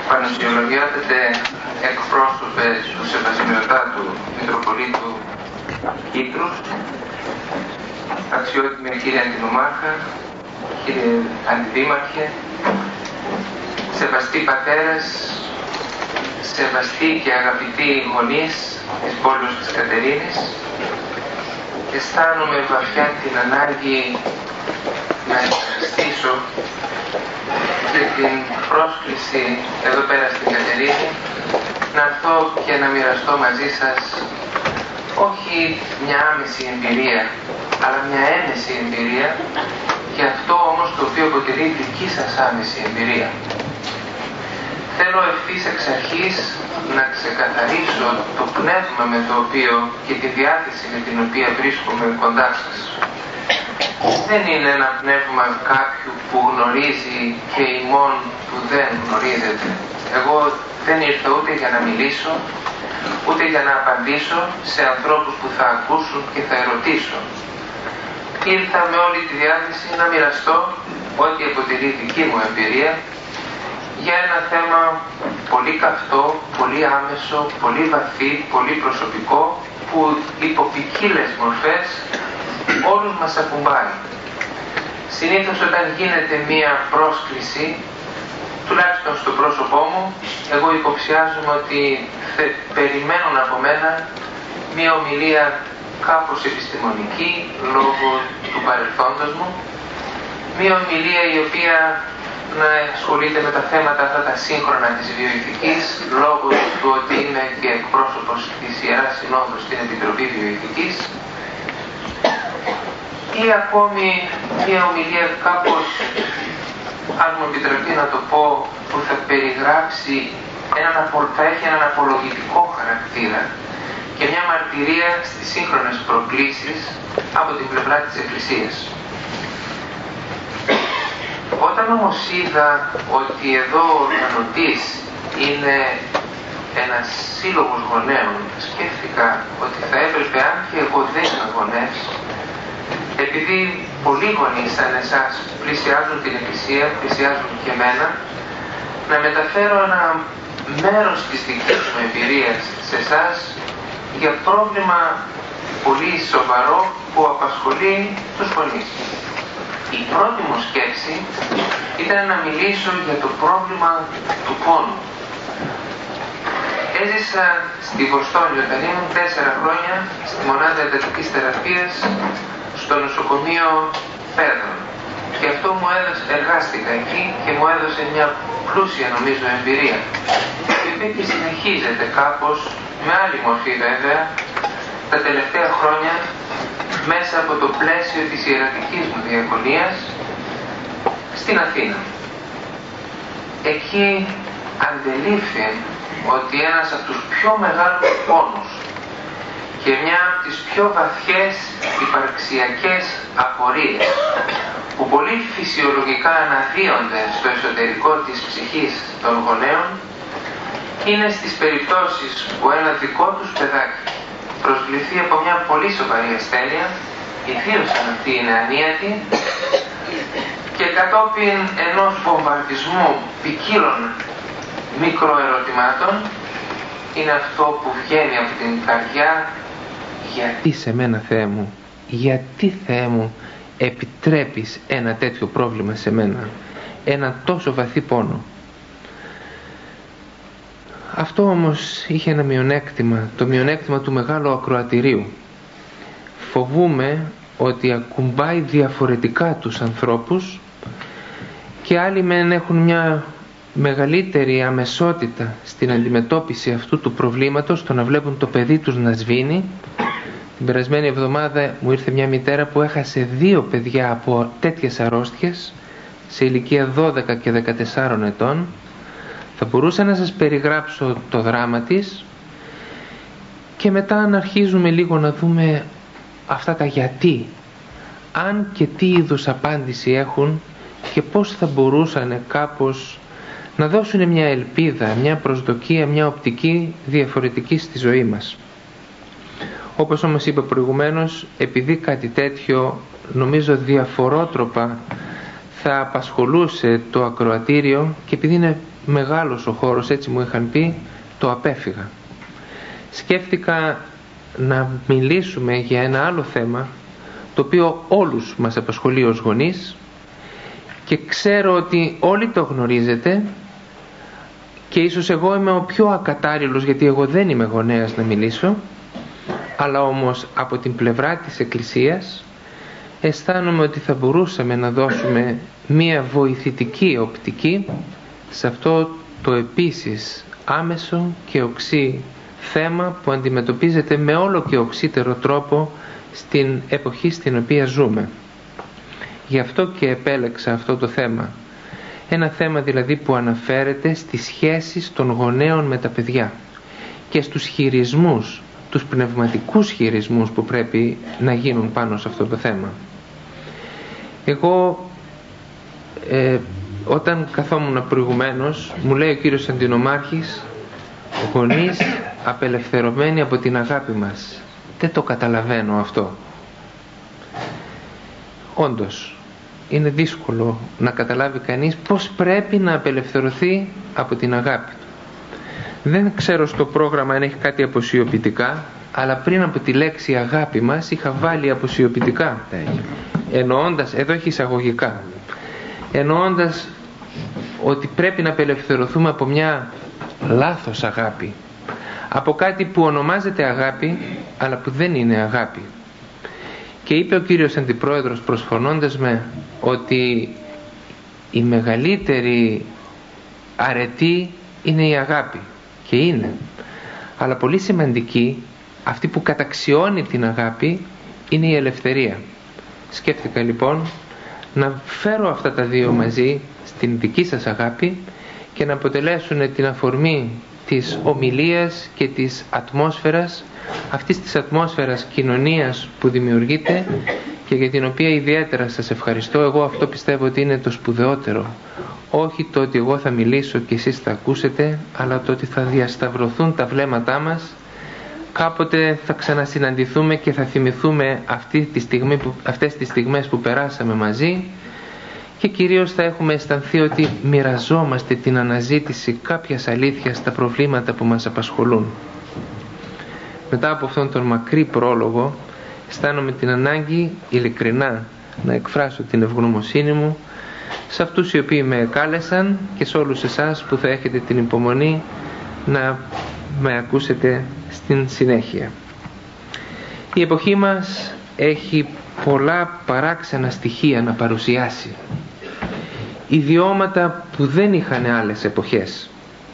Πανουσιολογιότατε εκπρόσωπε του Σεβασμιωτάτου Μητροπολίτου Κύπρου, αξιότιμη κύριε Αντινομάρχα, κύριε Αντιδήμαρχε, σεβαστοί πατέρες, σεβαστοί και αγαπητοί γονείς της πόλης της Κατερίνης, αισθάνομαι βαθιά την ανάγκη να ευχαριστήσω για την πρόσκληση εδώ πέρα στην Κατερίνη να έρθω και να μοιραστώ μαζί σας όχι μια άμεση εμπειρία, αλλά μια έμεση εμπειρία, και αυτό όμως το οποίο αποτελεί δική σας άμεση εμπειρία. Θέλω ευθύς εξ αρχής να ξεκαθαρίσω το πνεύμα με το οποίο και τη διάθεση με την οποία βρίσκομαι κοντά σας. Δεν είναι ένα πνεύμα κάποιου που γνωρίζει και ημών που δεν γνωρίζετε. Εγώ δεν ήρθα ούτε για να μιλήσω, ούτε για να απαντήσω σε ανθρώπους που θα ακούσουν και θα ερωτήσω. Ήρθα με όλη τη διάθεση να μοιραστώ ό,τι αποτελεί δική μου εμπειρία για ένα θέμα πολύ καυτό, πολύ άμεσο, πολύ βαθύ, πολύ προσωπικό, που υπό ποικίλες μορφές όλους μας ακουμπάει. Συνήθως όταν γίνεται μία πρόσκληση, τουλάχιστον στο πρόσωπό μου, εγώ υποψιάζομαι ότι περιμένουν από μένα μία ομιλία κάπως επιστημονική λόγω του παρελθόντος μου, μία ομιλία η οποία να ασχολείται με τα θέματα αυτά τα σύγχρονα της βιοειθικής λόγω του ότι είμαι και εκπρόσωπος της Ιεράς Συνόδου στην Επιτροπή Βιοειθικής, ή ακόμη μια ομιλία κάπως, αν μου επιτραπεί να το πω, που θα περιγράψει θα έχει έναν απολογητικό χαρακτήρα και μια μαρτυρία στις σύγχρονες προκλήσεις από την πλευρά της Εκκλησίας. Όταν όμως είδα ότι εδώ ο οργανωτής είναι ένας σύλλογος γονέων, σκέφτηκα ότι θα έπρεπε, αν και εγώ δεν είμαι γονές, επειδή πολλοί γονείς σαν εσάς πλησιάζουν την Εκκλησία, πλησιάζουν και εμένα, να μεταφέρω ένα μέρος της δικής μου εμπειρίας σε εσάς για πρόβλημα πολύ σοβαρό που απασχολεί τους γονείς. Η πρώτη μου σκέψη ήταν να μιλήσω για το πρόβλημα του πόνου. Έζησα στη Βοστόνη όταν ήμουν 4 χρόνια στη μονάδα εντατικής θεραπείας στο νοσοκομείο Πέδρων, και αυτό μου έδωσε, εργάστηκα εκεί και μου έδωσε μια πλούσια νομίζω εμπειρία, η οποία και συνεχίζεται κάπως με άλλη μορφή βέβαια τα τελευταία χρόνια μέσα από το πλαίσιο της ιερατικής μου διακονίας στην Αθήνα. Εκεί αντελήφθη ότι ένας από τους πιο μεγάλους πόνους και μια από τις πιο βαθιές υπαρξιακές απορίες που πολύ φυσιολογικά αναδύονται στο εσωτερικό της ψυχής των γονέων είναι στις περιπτώσεις που ένα δικό τους παιδάκι προσβληθεί από μια πολύ σοβαρή ασθένεια, ιδίως αν αυτή είναι ανίατη, και κατόπιν ενός βομβαρδισμού ποικίλων μικροερωτημάτων είναι αυτό που βγαίνει από την καρδιά: γιατί σε μένα, Θεέ μου, γιατί, Θεέ μου, επιτρέπεις ένα τέτοιο πρόβλημα σε μένα, ένα τόσο βαθύ πόνο? Αυτό όμως είχε ένα μειονέκτημα, το μειονέκτημα του μεγάλου ακροατηρίου. Φοβούμαι ότι ακουμπάει διαφορετικά τους ανθρώπους, και άλλοι μεν έχουν μια μεγαλύτερη αμεσότητα στην αντιμετώπιση αυτού του προβλήματος, το να βλέπουν το παιδί τους να σβήνει. Την περασμένη εβδομάδα μου ήρθε μια μητέρα που έχασε 2 παιδιά από τέτοιες αρρώστιες σε ηλικία 12 και 14 ετών. Θα μπορούσα να σας περιγράψω το δράμα της, και μετά να αρχίζουμε λίγο να δούμε αυτά τα γιατί, αν και τι είδους απάντηση έχουν και πώς θα μπορούσαν κάπως να δώσουν μια ελπίδα, μια προσδοκία, μια οπτική διαφορετική στη ζωή μας. Όπως όμως είπα προηγουμένως, επειδή κάτι τέτοιο νομίζω διαφορότροπα θα απασχολούσε το ακροατήριο, και επειδή είναι μεγάλος ο χώρος, έτσι μου είχαν πει, το απέφυγα. Σκέφτηκα να μιλήσουμε για ένα άλλο θέμα, το οποίο όλους μας απασχολεί ως γονείς, και ξέρω ότι όλοι το γνωρίζετε, και ίσως εγώ είμαι ο πιο ακατάλληλος, γιατί εγώ δεν είμαι γονέας να μιλήσω, αλλά όμως από την πλευρά της Εκκλησίας αισθάνομαι ότι θα μπορούσαμε να δώσουμε μία βοηθητική οπτική σε αυτό το επίσης άμεσο και οξύ θέμα που αντιμετωπίζεται με όλο και οξύτερο τρόπο στην εποχή στην οποία ζούμε. Γι' αυτό και επέλεξα αυτό το θέμα. Ένα θέμα δηλαδή που αναφέρεται στις σχέσεις των γονέων με τα παιδιά και στους χειρισμούς, τους πνευματικούς χειρισμούς που πρέπει να γίνουν πάνω σε αυτό το θέμα. Εγώ όταν καθόμουν προηγουμένως, μου λέει ο κύριος Αντινομάρχης, γονείς απελευθερωμένοι από την αγάπη μας. Δεν το καταλαβαίνω αυτό. Όντως, είναι δύσκολο να καταλάβει κανείς πώς πρέπει να απελευθερωθεί από την αγάπη του. Δεν ξέρω στο πρόγραμμα αν έχει κάτι αποσιοποιητικά, αλλά πριν από τη λέξη αγάπη μας είχα βάλει αποσιοποιητικά. Εννοώντας, εδώ έχει εισαγωγικά, εννοώντας ότι πρέπει να απελευθερωθούμε από μια λάθος αγάπη, από κάτι που ονομάζεται αγάπη αλλά που δεν είναι αγάπη. Και είπε ο κύριος Αντιπρόεδρος προσφωνώντας με ότι η μεγαλύτερη αρετή είναι η αγάπη, και είναι, αλλά πολύ σημαντική, αυτή που καταξιώνει την αγάπη, είναι η ελευθερία. Σκέφτηκα λοιπόν να φέρω αυτά τα δύο μαζί στην δική σας αγάπη και να αποτελέσουν την αφορμή της ομιλίας και της ατμόσφαιρας, αυτής της ατμόσφαιρας κοινωνίας που δημιουργείται και για την οποία ιδιαίτερα σας ευχαριστώ. Εγώ αυτό πιστεύω ότι είναι το σπουδαιότερο. Όχι το ότι εγώ θα μιλήσω και εσείς θα ακούσετε, αλλά το ότι θα διασταυρωθούν τα βλέμματά μας. Κάποτε θα ξανασυναντηθούμε και θα θυμηθούμε αυτές τις στιγμές που περάσαμε μαζί, και κυρίως θα έχουμε αισθανθεί ότι μοιραζόμαστε την αναζήτηση κάποιας αλήθειας στα προβλήματα που μας απασχολούν. Μετά από αυτόν τον μακρύ πρόλογο, αισθάνομαι την ανάγκη ειλικρινά να εκφράσω την ευγνωμοσύνη μου σε αυτούς οι οποίοι με κάλεσαν και σε όλους εσάς που θα έχετε την υπομονή να με ακούσετε στην συνέχεια. Η εποχή μας έχει πολλά παράξενα στοιχεία να παρουσιάσει, ιδιώματα που δεν είχαν άλλες εποχές.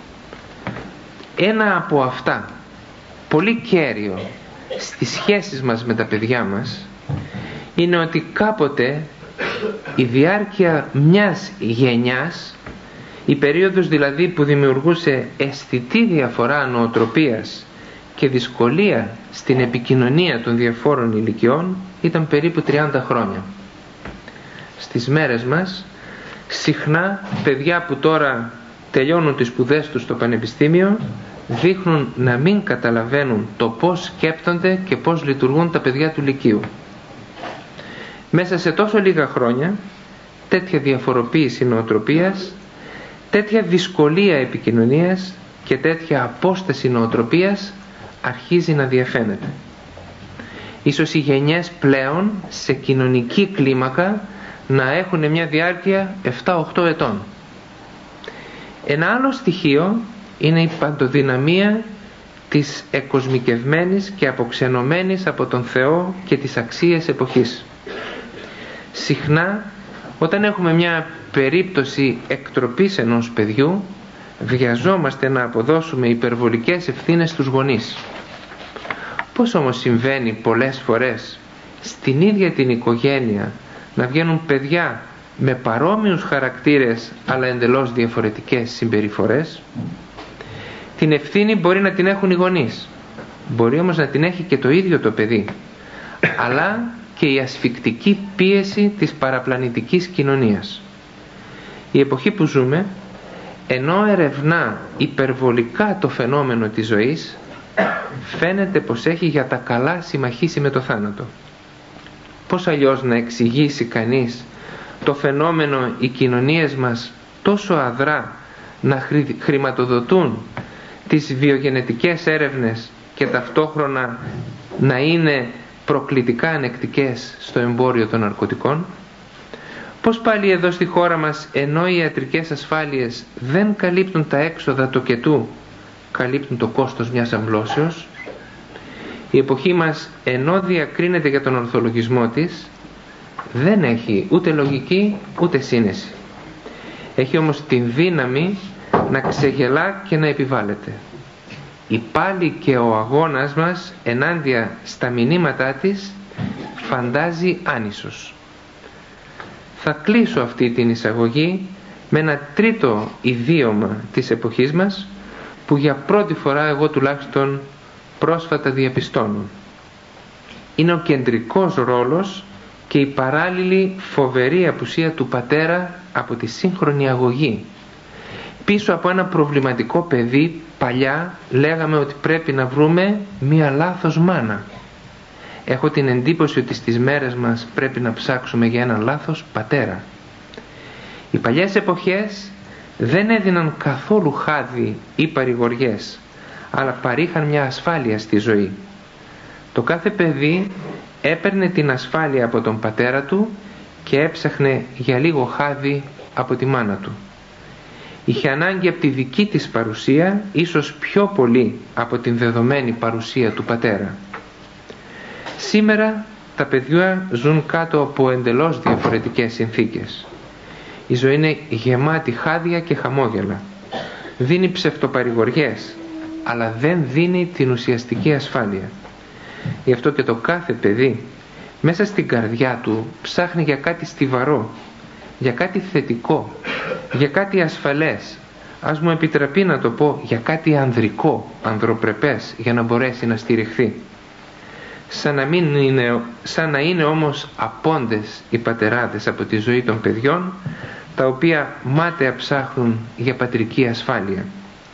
Ένα από αυτά, πολύ κέριο στις σχέσεις μας με τα παιδιά μας, είναι ότι κάποτε η διάρκεια μιας γενιάς, η περίοδος δηλαδή που δημιουργούσε αισθητή διαφορά νοοτροπίας και δυσκολία στην επικοινωνία των διαφόρων ηλικιών, ήταν περίπου 30 χρόνια. Στις μέρες μας συχνά παιδιά που τώρα τελειώνουν τις σπουδές τους στο πανεπιστήμιο δείχνουν να μην καταλαβαίνουν το πώς σκέπτονται και πώς λειτουργούν τα παιδιά του λυκείου. Μέσα σε τόσο λίγα χρόνια τέτοια διαφοροποίηση νοοτροπίας, τέτοια δυσκολία επικοινωνίας και τέτοια απόσταση νοοτροπίας αρχίζει να διαφαίνεται. Ίσως οι γενιές πλέον σε κοινωνική κλίμακα να έχουν μια διάρκεια 7-8 ετών. Ένα άλλο στοιχείο είναι η παντοδυναμία της εκοσμικευμένης και αποξενωμένης από τον Θεό και τις αξίες εποχής. Συχνά όταν έχουμε μια περίπτωση εκτροπής ενός παιδιού, βιαζόμαστε να αποδώσουμε υπερβολικές ευθύνες στους γονείς. Πώς όμως συμβαίνει πολλές φορές στην ίδια την οικογένεια να βγαίνουν παιδιά με παρόμοιους χαρακτήρες αλλά εντελώς διαφορετικές συμπεριφορές? Την ευθύνη μπορεί να την έχουν οι γονείς, μπορεί όμως να την έχει και το ίδιο το παιδί, αλλά και η ασφικτική πίεση της παραπλανητικής κοινωνίας. Η εποχή που ζούμε, ενώ ερευνά υπερβολικά το φαινόμενο της ζωής, φαίνεται πως έχει για τα καλά συμμαχίσει με το θάνατο. Πώς αλλιώς να εξηγήσει κανείς το φαινόμενο οι κοινωνίες μας τόσο αδρά να χρηματοδοτούν τις βιογενετικές έρευνες και ταυτόχρονα να είναι προκλητικά ανεκτικές στο εμπόριο των ναρκωτικών? Πώς πάλι εδώ στη χώρα μας, ενώ οι ιατρικές ασφάλειες δεν καλύπτουν τα έξοδα τοκετού, καλύπτουν το κόστος μιας αμβλώσεως? Η εποχή μας, ενώ διακρίνεται για τον ορθολογισμό της, δεν έχει ούτε λογική ούτε σύνεση. Έχει όμως την δύναμη να ξεγελά και να επιβάλλεται. Η πάλι και ο αγώνας μας ενάντια στα μηνύματά της φαντάζει άνισος. Θα κλείσω αυτή την εισαγωγή με ένα τρίτο ιδίωμα της εποχής μας, που για πρώτη φορά εγώ τουλάχιστον πρόσφατα διαπιστώνω. Είναι ο κεντρικός ρόλος και η παράλληλη φοβερή απουσία του πατέρα από τη σύγχρονη αγωγή. Πίσω από ένα προβληματικό παιδί, παλιά λέγαμε ότι πρέπει να βρούμε μία λάθος μάνα. Έχω την εντύπωση ότι στις μέρες μας πρέπει να ψάξουμε για ένα λάθος πατέρα. Οι παλιές εποχές δεν έδιναν καθόλου χάδι ή παρηγοριές, αλλά παρήχαν μια ασφάλεια στη ζωή. Το κάθε παιδί έπαιρνε την ασφάλεια από τον πατέρα του και έψαχνε για λίγο χάδι από τη μάνα του. Είχε ανάγκη από τη δική της παρουσία, ίσως πιο πολύ από την δεδομένη παρουσία του πατέρα. Σήμερα τα παιδιά ζουν κάτω από εντελώς διαφορετικές συνθήκες. Η ζωή είναι γεμάτη χάδια και χαμόγελα. Δίνει ψευτοπαρηγοριές, αλλά δεν δίνει την ουσιαστική ασφάλεια. Γι' αυτό και το κάθε παιδί μέσα στην καρδιά του ψάχνει για κάτι στιβαρό, για κάτι θετικό, για κάτι ασφαλές. Ας μου επιτραπεί να το πω, για κάτι ανδρικό, ανδροπρεπές, για να μπορέσει να στηριχθεί. Σαν να είναι όμως απόντες οι πατεράδες από τη ζωή των παιδιών, τα οποία μάταια ψάχνουν για πατρική ασφάλεια.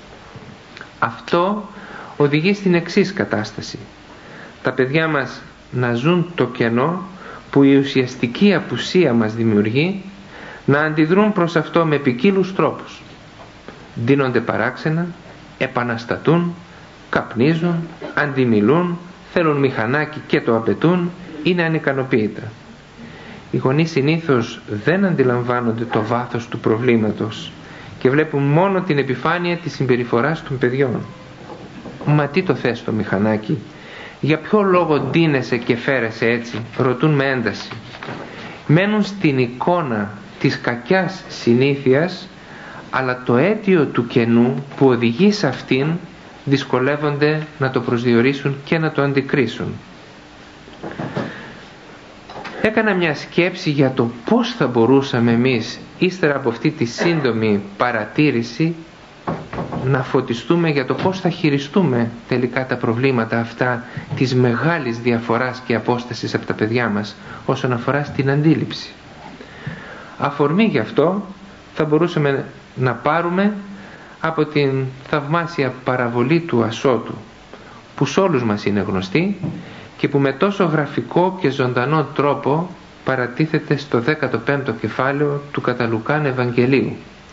Αυτό οδηγεί στην εξής κατάσταση. Τα παιδιά μας να ζουν το κενό που η ουσιαστική απουσία μας δημιουργεί, να αντιδρούν προς αυτό με ποικίλους τρόπους. Ντύνονται παράξενα, επαναστατούν, καπνίζουν, αντιμιλούν, θέλουν μηχανάκι και το απαιτούν, είναι ανικανοποίητα. Οι γονείς συνήθως δεν αντιλαμβάνονται το βάθος του προβλήματος και βλέπουν μόνο την επιφάνεια της συμπεριφοράς των παιδιών. «Μα τι το θες το μηχανάκι? Για ποιο λόγο ντύνεσαι και φέρεσαι έτσι?» ρωτούν με ένταση. Μένουν στην εικόνα της κακιάς συνήθειας, αλλά το αίτιο του κενού που οδηγεί σε αυτήν δυσκολεύονται να το προσδιορίσουν και να το αντικρίσουν. Έκανα μια σκέψη για το πώς θα μπορούσαμε εμείς, ύστερα από αυτή τη σύντομη παρατήρηση, να φωτιστούμε για το πώς θα χειριστούμε τελικά τα προβλήματα αυτά της μεγάλης διαφοράς και απόστασης από τα παιδιά μας όσον αφορά στην αντίληψη. Αφορμή γι' αυτό θα μπορούσαμε να πάρουμε από την θαυμάσια παραβολή του Ασώτου, που σε όλους μας είναι γνωστή και που με τόσο γραφικό και ζωντανό τρόπο παρατίθεται στο 15ο κεφάλαιο του κατά Λουκάν Ευαγγελίου.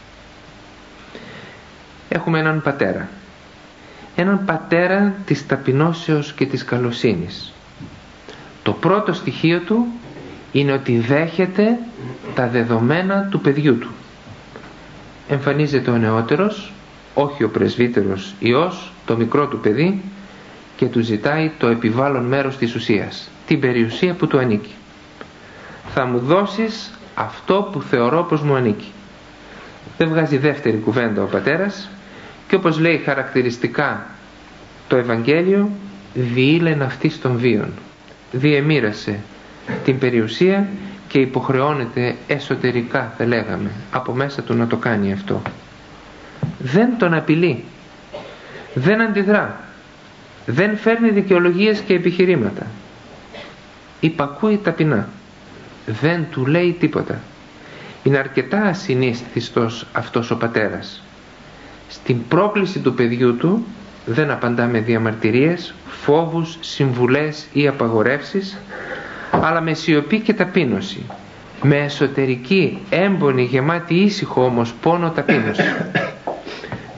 Έχουμε έναν πατέρα. Έναν πατέρα της ταπεινώσεως και της καλοσύνης. Το πρώτο στοιχείο του είναι ότι δέχεται τα δεδομένα του παιδιού του. Εμφανίζεται ο νεότερος, όχι ο πρεσβύτερος Υιός, το μικρό του παιδί, και του ζητάει το επιβάλλον μέρος της ουσίας, την περιουσία που του ανήκει. «Θα μου δώσεις αυτό που θεωρώ πως μου ανήκει». Δεν βγάζει δεύτερη κουβέντα ο πατέρας και, όπως λέει χαρακτηριστικά το Ευαγγέλιο, διήλεν αυτής των βίων. Διεμοίρασε την περιουσία και υποχρεώνεται εσωτερικά, θα λέγαμε, από μέσα του να το κάνει αυτό. Δεν τον απειλεί, δεν αντιδρά, δεν φέρνει δικαιολογίες και επιχειρήματα. Υπακούει ταπεινά, δεν του λέει τίποτα. Είναι αρκετά ασυναίσθητος αυτός ο πατέρας. Στην πρόκληση του παιδιού του δεν απαντά με διαμαρτυρίες, φόβους, συμβουλές ή απαγορεύσεις, αλλά με σιωπή και ταπείνωση, με εσωτερική, έμπονη, γεμάτη ήσυχο όμως πόνο ταπείνωση.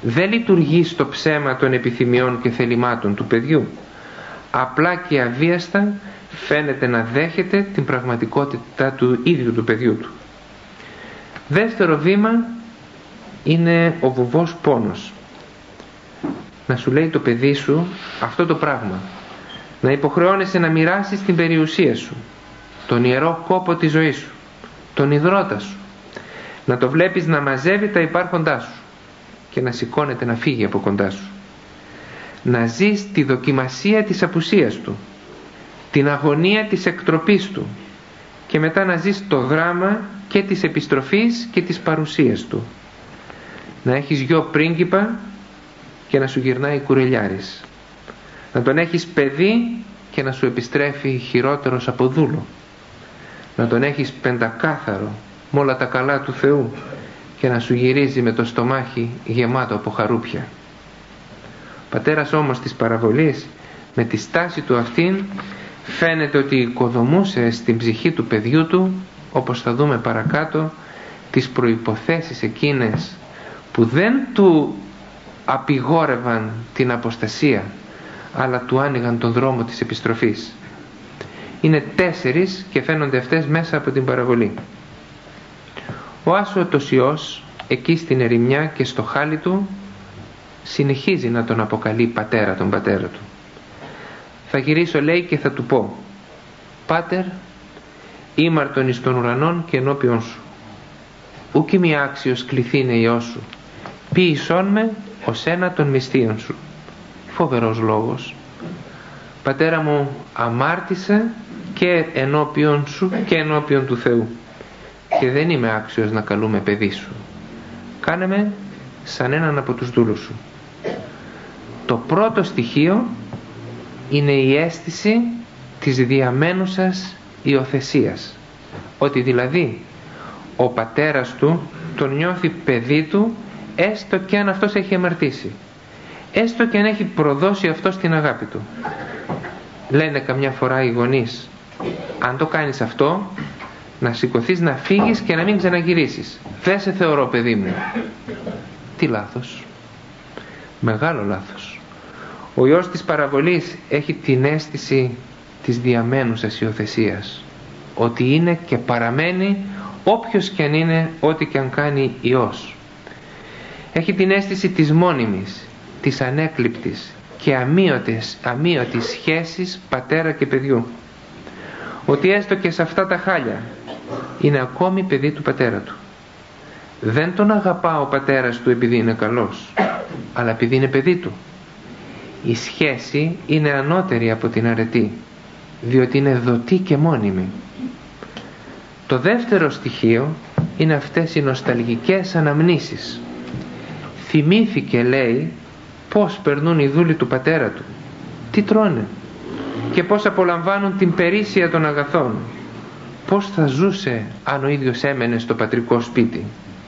δεν λειτουργεί στο ψέμα των επιθυμιών και θελημάτων του παιδιού. Απλά και αβίαστα φαίνεται να δέχεται την πραγματικότητα του ίδιου του παιδιού του. Δεύτερο βήμα είναι ο βουβός πόνος. Να σου λέει το παιδί σου αυτό το πράγμα. Να υποχρεώνεσαι να μοιράσεις την περιουσία σου, τον ιερό κόπο της ζωής σου, τον ιδρώτα σου. Να το βλέπεις να μαζεύει τα υπάρχοντά σου και να σηκώνεται να φύγει από κοντά σου. Να ζεις τη δοκιμασία της απουσίας του, την αγωνία της εκτροπής του και μετά να ζεις το δράμα και της επιστροφής και της παρουσίας του. Να έχεις γιο πρίγκιπα και να σου γυρνάει κουρελιάρης. Να τον έχεις παιδί και να σου επιστρέφει χειρότερος από δούλο. Να τον έχεις πεντακάθαρο με όλα τα καλά του Θεού και να σου γυρίζει με το στομάχι γεμάτο από χαρούπια. Ο πατέρας όμως της παραβολής, με τη στάση του αυτήν, φαίνεται ότι οικοδομούσε στην ψυχή του παιδιού του, όπως θα δούμε παρακάτω, τις προϋποθέσεις εκείνες που δεν του απειγόρευαν την αποστασία, αλλά του άνοιγαν τον δρόμο της επιστροφής. Είναι 4 και φαίνονται αυτές μέσα από την παραβολή. Ο άσωτος Υιός, εκεί στην ερημιά και στο χάλι του, συνεχίζει να τον αποκαλεί πατέρα τον πατέρα του. Θα γυρίσω, λέει, και θα του πω: «Πάτερ, ήμαρτον εις των ουρανών και ενώπιον σου. Ούκ είμαι άξιος κληθήνε Υιός σου. Ποίησόν με ως ένα των μυστίων σου». Φοβερός λόγος. Πατέρα μου, αμάρτησα και ενώπιον σου και ενώπιον του Θεού και δεν είμαι άξιος να καλούμε παιδί σου. Κάνε με σαν έναν από τους δούλους σου. Το πρώτο στοιχείο είναι η αίσθηση της διαμένουσας υιοθεσίας, ότι δηλαδή ο πατέρας του τον νιώθει παιδί του, έστω και αν αυτός έχει αμαρτήσει, έστω και αν έχει προδώσει αυτός την αγάπη του. Λένε καμιά φορά οι γονείς: αν το κάνεις αυτό, να σηκωθείς να φύγεις και να μην ξαναγυρίσεις. Δεν σε θεωρώ παιδί μου. Τι λάθος. Μεγάλο λάθος. Ο Υιός της παραβολής έχει την αίσθηση της διαμένουσας υιοθεσίας, ότι είναι και παραμένει όποιος και αν είναι, ό,τι και αν κάνει Υιός. Έχει την αίσθηση της μόνιμης, της ανέκλειπτης και αμύωτης σχέσης πατέρα και παιδιού, ότι έστω και σε αυτά τα χάλια είναι ακόμη παιδί του πατέρα του. Δεν τον αγαπά ο πατέρας του επειδή είναι καλός, αλλά επειδή είναι παιδί του. Η σχέση είναι ανώτερη από την αρετή, διότι είναι δοτή και μόνιμη. Το δεύτερο στοιχείο είναι αυτές οι νοσταλγικές αναμνήσεις. Θυμήθηκε, λέει, πώς περνούν οι δούλοι του πατέρα του, τι τρώνε και πώς απολαμβάνουν την περίσσια των αγαθών, πώς θα ζούσε αν ο ίδιος έμενε στο πατρικό σπίτι.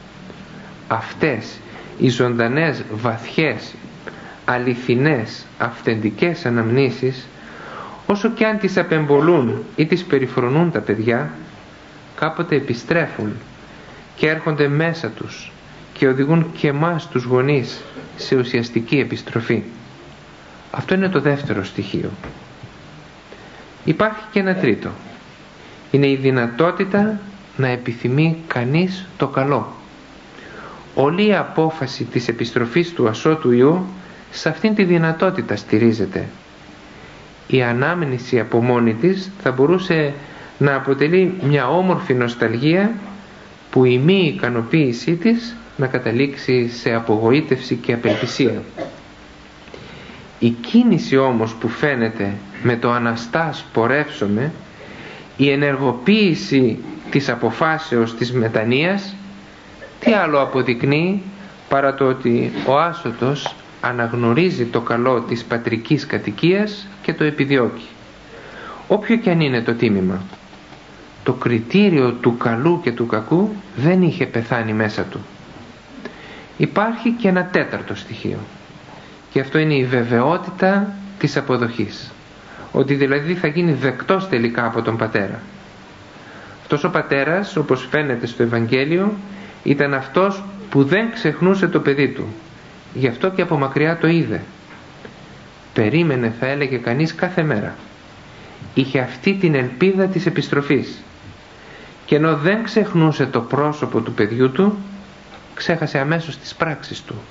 Αυτές οι ζωντανές, βαθιές, αληθινές, αυθεντικές αναμνήσεις, όσο και αν τις απεμπολούν ή τις περιφρονούν τα παιδιά, κάποτε επιστρέφουν και έρχονται μέσα τους και οδηγούν και εμάς τους γονείς σε ουσιαστική επιστροφή. Αυτό είναι το δεύτερο στοιχείο. Υπάρχει και ένα τρίτο. Είναι η δυνατότητα να επιθυμεί κανείς το καλό. Όλη η απόφαση της επιστροφής του ασώτου Υιού σε αυτήν τη δυνατότητα στηρίζεται. Η ανάμνηση από μόνη της θα μπορούσε να αποτελεί μια όμορφη νοσταλγία που η μη ικανοποίησή της να καταλήξει σε απογοήτευση και απελπισία. Η κίνηση όμως που φαίνεται με το αναστάς πορεύσομαι, η ενεργοποίηση της αποφάσεως της μετανοίας, τι άλλο αποδεικνύει παρά το ότι ο άσωτος αναγνωρίζει το καλό της πατρικής κατοικίας και το επιδιώκει, όποιο και αν είναι το τίμημα. Το κριτήριο του καλού και του κακού δεν είχε πεθάνει μέσα του. Υπάρχει και ένα τέταρτο στοιχείο, και αυτό είναι η βεβαιότητα της αποδοχής, ότι δηλαδή θα γίνει δεκτός τελικά από τον πατέρα. Αυτός ο πατέρας, όπως φαίνεται στο Ευαγγέλιο, ήταν αυτός που δεν ξεχνούσε το παιδί του γι' αυτό και από μακριά το είδε. Περίμενε, θα έλεγε κανείς, κάθε μέρα. Είχε αυτή την ελπίδα της επιστροφής, και ενώ δεν ξεχνούσε το πρόσωπο του παιδιού του, ξέχασε αμέσως τις πράξεις του.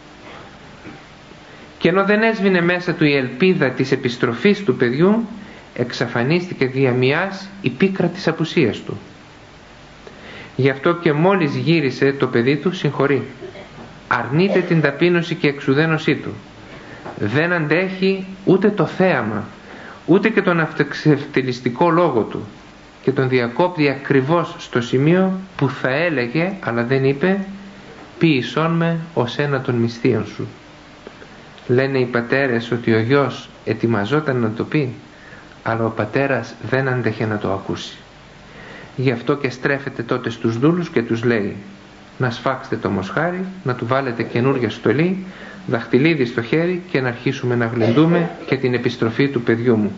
Και ενώ δεν έσβηνε μέσα του η ελπίδα της επιστροφής του παιδιού, εξαφανίστηκε δια μιας η πίκρα της απουσίας του. Γι' αυτό και μόλις γύρισε το παιδί του συγχωρεί. Αρνείται την ταπείνωση και εξουδένωσή του. Δεν αντέχει ούτε το θέαμα, ούτε και τον αυτοεξευτελιστικό λόγο του, και τον διακόπτει ακριβώς στο σημείο που θα έλεγε, αλλά δεν είπε, «Ποίησόν με ως ένα των μυστίων σου». Λένε οι πατέρες ότι ο γιος ετοιμαζόταν να το πει, αλλά ο πατέρας δεν άντεχε να το ακούσει. Γι' αυτό και στρέφεται τότε στους δούλους και τους λέει, να σφάξετε το μοσχάρι, να του βάλετε καινούρια στολή, δαχτυλίδι στο χέρι, και να αρχίσουμε να γλεντούμε και την επιστροφή του παιδιού μου.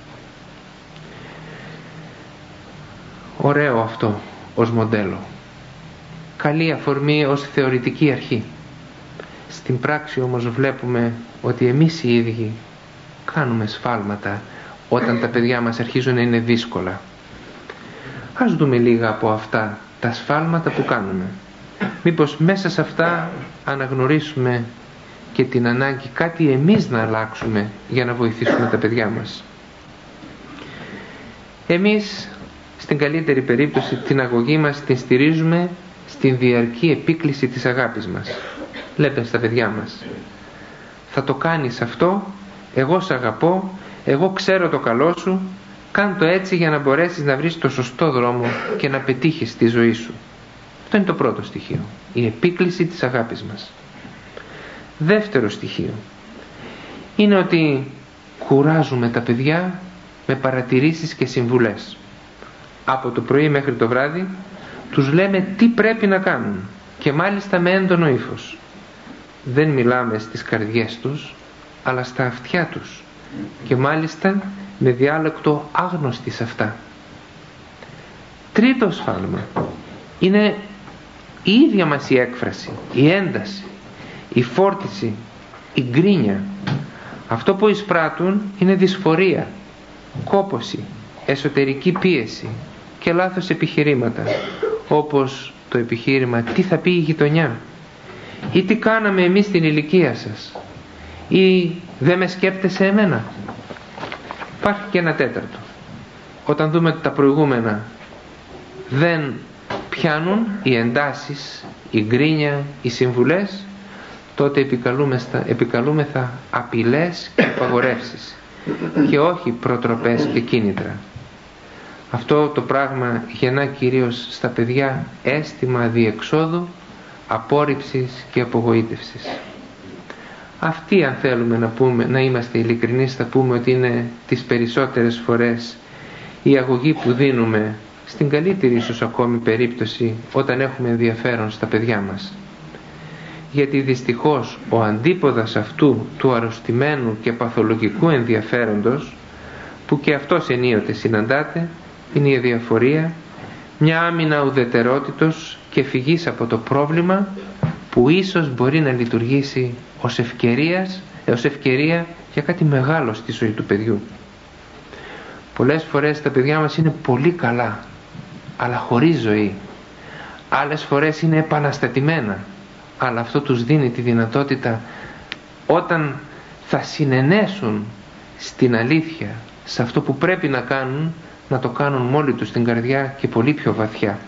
Ωραίο αυτό ως μοντέλο. Καλή αφορμή ως θεωρητική αρχή. Στην πράξη όμως βλέπουμε ότι εμείς οι ίδιοι κάνουμε σφάλματα όταν τα παιδιά μας αρχίζουν να είναι δύσκολα. Ας δούμε λίγα από αυτά τα σφάλματα που κάνουμε. Μήπως μέσα σε αυτά αναγνωρίσουμε και την ανάγκη κάτι εμείς να αλλάξουμε για να βοηθήσουμε τα παιδιά μας. Εμείς, στην καλύτερη περίπτωση, την αγωγή μας την στηρίζουμε στην διαρκή επίκληση της αγάπης μας. Λέμε στα παιδιά μας, θα το κάνεις αυτό, εγώ σ' αγαπώ, εγώ ξέρω το καλό σου, κάν το έτσι για να μπορέσεις να βρεις το σωστό δρόμο και να πετύχεις τη ζωή σου. Αυτό είναι το πρώτο στοιχείο, η επίκληση της αγάπης μας. Δεύτερο στοιχείο είναι ότι κουράζουμε τα παιδιά με παρατηρήσεις και συμβουλές. Από το πρωί μέχρι το βράδυ τους λέμε τι πρέπει να κάνουν, και μάλιστα με έντονο ύφος. Δεν μιλάμε στις καρδιές τους, αλλά στα αυτιά τους, και μάλιστα με διάλεκτο άγνωστη σε αυτά. Τρίτο σφάλμα είναι η ίδια μας η έκφραση, η ένταση, η φόρτιση, η γκρίνια. Αυτό που εισπράττουν είναι δυσφορία, κόπωση, εσωτερική πίεση και λάθος επιχειρήματα, όπως το επιχείρημα «Τι θα πει η γειτονιά» ή «Τι κάναμε εμείς στην ηλικία σας» ή «Δεν με σκέπτεσαι εμένα». Υπάρχει και ένα τέταρτο. Όταν δούμε τα προηγούμενα δεν πιάνουν οι εντάσεις, η γκρίνια, οι συμβουλές, τότε επικαλούμεθα απειλές και απαγορεύσεις και όχι προτροπές και κίνητρα. Αυτό το πράγμα γεννά κυρίως στα παιδιά αίσθημα διεξόδου, απόρριψης και απογοήτευσης. Αυτή, αν θέλουμε να είμαστε ειλικρινείς, θα πούμε ότι είναι τις περισσότερες φορές η αγωγή που δίνουμε, στην καλύτερη ίσως ακόμη περίπτωση, όταν έχουμε ενδιαφέρον στα παιδιά μας. Γιατί δυστυχώς ο αντίποδας αυτού του αρρωστημένου και παθολογικού ενδιαφέροντος, που και αυτός ενίοτε συναντάται, είναι η αδιαφορία, μια άμυνα ουδετερότητος και φυγής από το πρόβλημα, που ίσως μπορεί να λειτουργήσει ως ευκαιρία για κάτι μεγάλο στη ζωή του παιδιού. Πολλές φορές τα παιδιά μας είναι πολύ καλά, αλλά χωρίς ζωή. Άλλες φορές είναι επαναστατημένα, αλλά αυτό τους δίνει τη δυνατότητα, όταν θα συνενέσουν στην αλήθεια, σε αυτό που πρέπει να κάνουν, να το κάνουν μόλι τους στην καρδιά και πολύ πιο βαθιά.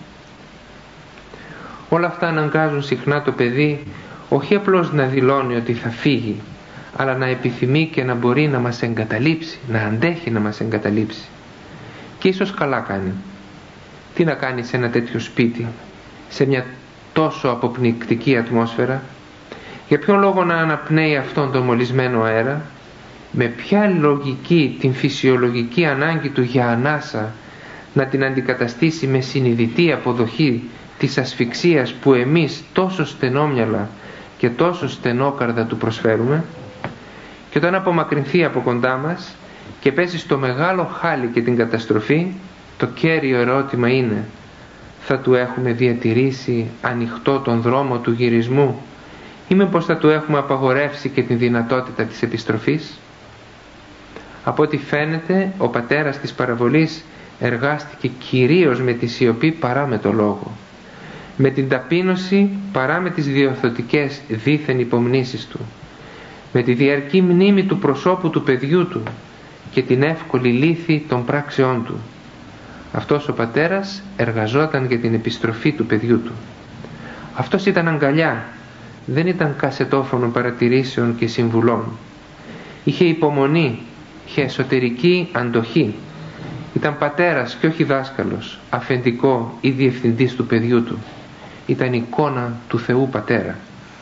Όλα αυτά αναγκάζουν συχνά το παιδί όχι απλώς να δηλώνει ότι θα φύγει, αλλά να επιθυμεί και να μπορεί να μας εγκαταλείψει, να αντέχει να μας εγκαταλείψει. Και ίσως καλά κάνει. Τι να κάνει σε ένα τέτοιο σπίτι, σε μια τόσο αποπνικτική ατμόσφαιρα? Για ποιον λόγο να αναπνέει αυτόν τον μολυσμένο αέρα? Με ποια λογική την φυσιολογική ανάγκη του για ανάσα να την αντικαταστήσει με συνειδητή αποδοχή της ασφυξίας που εμείς τόσο στενόμυαλα και τόσο στενόκαρδα του προσφέρουμε? Και όταν απομακρυνθεί από κοντά μας και πέσει στο μεγάλο χάλι και την καταστροφή, το κέριο ερώτημα είναι: θα του έχουμε διατηρήσει ανοιχτό τον δρόμο του γυρισμού ή μήπως θα του έχουμε απαγορεύσει και τη δυνατότητα της επιστροφής? Από ό,τι φαίνεται, ο πατέρας της παραβολής εργάστηκε κυρίως με τη σιωπή παρά με το λόγο, με την ταπείνωση παρά με τις διορθωτικές δίθεν υπομνήσεις του, με τη διαρκή μνήμη του προσώπου του παιδιού του και την εύκολη λύθη των πράξεών του. Αυτός ο πατέρας εργαζόταν για την επιστροφή του παιδιού του. Αυτός ήταν αγκαλιά, δεν ήταν κασετόφωνο παρατηρήσεων και συμβουλών. Είχε υπομονή, είχε εσωτερική αντοχή. Ήταν πατέρας και όχι δάσκαλος, αφεντικό ή διευθυντής του παιδιού του. Ήταν εικόνα του Θεού Πατέρα.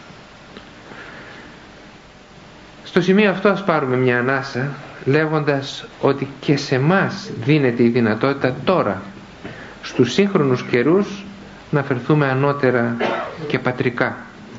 Στο σημείο αυτό ας πάρουμε μια ανάσα, λέγοντας ότι και σε μας δίνεται η δυνατότητα τώρα, στους σύγχρονους καιρούς, να φερθούμε ανώτερα και πατρικά.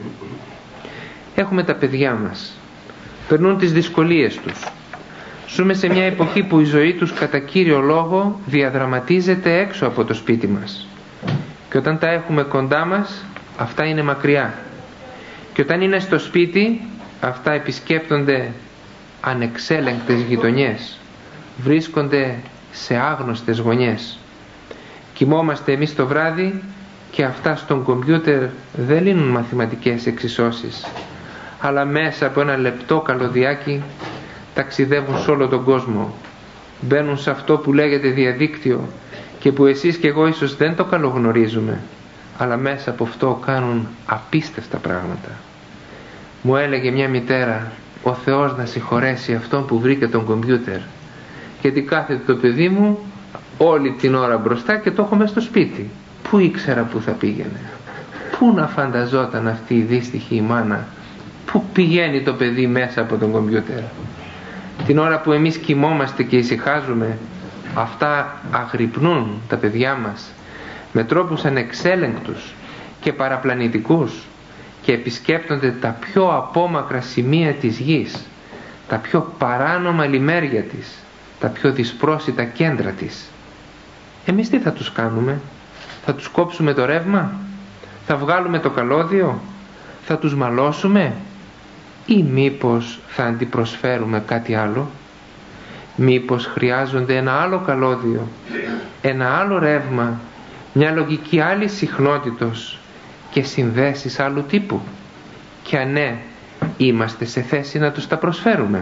Έχουμε τα παιδιά μας, περνούν τις δυσκολίες τους. Ζούμε σε μια εποχή που η ζωή τους κατά κύριο λόγο διαδραματίζεται έξω από το σπίτι μας. Και όταν τα έχουμε κοντά μας, αυτά είναι μακριά. Και όταν είναι στο σπίτι, αυτά επισκέπτονται ανεξέλεγκτες γειτονιές, βρίσκονται σε άγνωστες γωνιές. Κοιμόμαστε εμείς το βράδυ και αυτά στον κομπιούτερ δεν λύνουν μαθηματικές εξισώσεις, αλλά μέσα από ένα λεπτό καλωδιάκι ταξιδεύουν σε όλο τον κόσμο, μπαίνουν σε αυτό που λέγεται διαδίκτυο και που εσείς και εγώ ίσως δεν το καλογνωρίζουμε, αλλά μέσα από αυτό κάνουν απίστευτα πράγματα. Μου έλεγε μια μητέρα, ο Θεός να συγχωρέσει αυτόν που βρήκε τον κομπιούτερ, γιατί κάθεται το παιδί μου όλη την ώρα μπροστά και το έχω μες στο σπίτι. Πού ήξερα που θα πήγαινε? Πού να φανταζόταν αυτή η δύστιχη η μάνα? Πού πηγαίνει το παιδί μέσα από τον κομπιούτερ? Την ώρα που εμείς κοιμόμαστε και ησυχάζουμε, αυτά αγρυπνούν τα παιδιά μας με τρόπους ανεξέλεγκτους και παραπλανητικούς και επισκέπτονται τα πιο απόμακρα σημεία της γης, τα πιο παράνομα λιμέρια της, τα πιο δυσπρόσιτα κέντρα της. Εμείς τι θα τους κάνουμε? Θα τους κόψουμε το ρεύμα? Θα βγάλουμε το καλώδιο? Θα τους μαλώσουμε? Ή μήπως θα αντιπροσφέρουμε κάτι άλλο? Μήπως χρειάζονται ένα άλλο καλώδιο, ένα άλλο ρεύμα, μια λογική άλλη συχνότητος και συνδέσεις άλλου τύπου? Και αν ναι, είμαστε σε θέση να τους τα προσφέρουμε?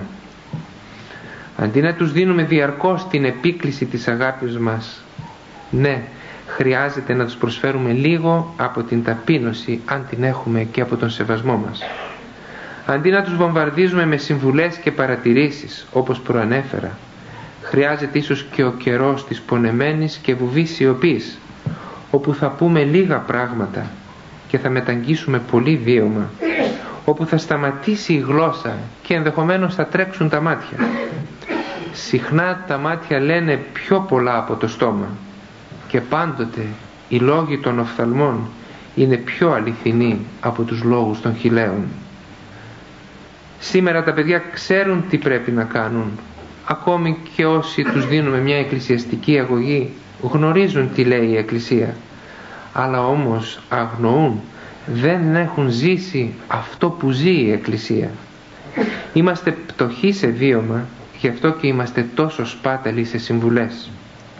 Αντί να τους δίνουμε διαρκώς την επίκληση της αγάπης μας, ναι, χρειάζεται να τους προσφέρουμε λίγο από την ταπείνωση, αν την έχουμε, και από τον σεβασμό μας. Αντί να τους βομβαρδίζουμε με συμβουλές και παρατηρήσεις, όπως προανέφερα, χρειάζεται ίσως και ο καιρός της πονεμένης και βουβής σιωπής, όπου θα πούμε λίγα πράγματα και θα μεταγγίσουμε πολύ βίωμα, όπου θα σταματήσει η γλώσσα και ενδεχομένως θα τρέξουν τα μάτια. Συχνά τα μάτια λένε πιο πολλά από το στόμα και πάντοτε οι λόγοι των οφθαλμών είναι πιο αληθινοί από τους λόγους των χιλέων. Σήμερα τα παιδιά ξέρουν τι πρέπει να κάνουν. Ακόμη και όσοι τους δίνουμε μια εκκλησιαστική αγωγή γνωρίζουν τι λέει η Εκκλησία, αλλά όμως αγνοούν, δεν έχουν ζήσει αυτό που ζει η Εκκλησία. Είμαστε πτωχοί σε βίωμα, γι' αυτό και είμαστε τόσο σπάταλοι σε συμβουλές.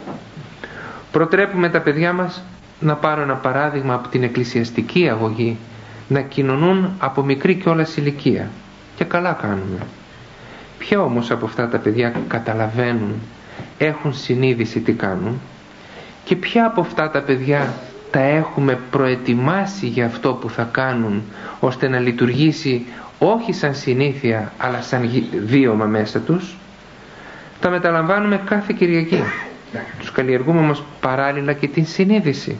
Προτρέπουμε τα παιδιά μας να πάρουν ένα παράδειγμα από την εκκλησιαστική αγωγή, να κοινωνούν από μικρή κιόλας ηλικία, και καλά κάνουμε. Ποια όμως από αυτά τα παιδιά καταλαβαίνουν, έχουν συνείδηση τι κάνουν, και ποια από αυτά τα παιδιά τα έχουμε προετοιμάσει για αυτό που θα κάνουν, ώστε να λειτουργήσει όχι σαν συνήθεια αλλά σαν βίωμα μέσα τους? Τα μεταλαμβάνουμε κάθε Κυριακή. Τους καλλιεργούμε όμως παράλληλα και την συνείδηση.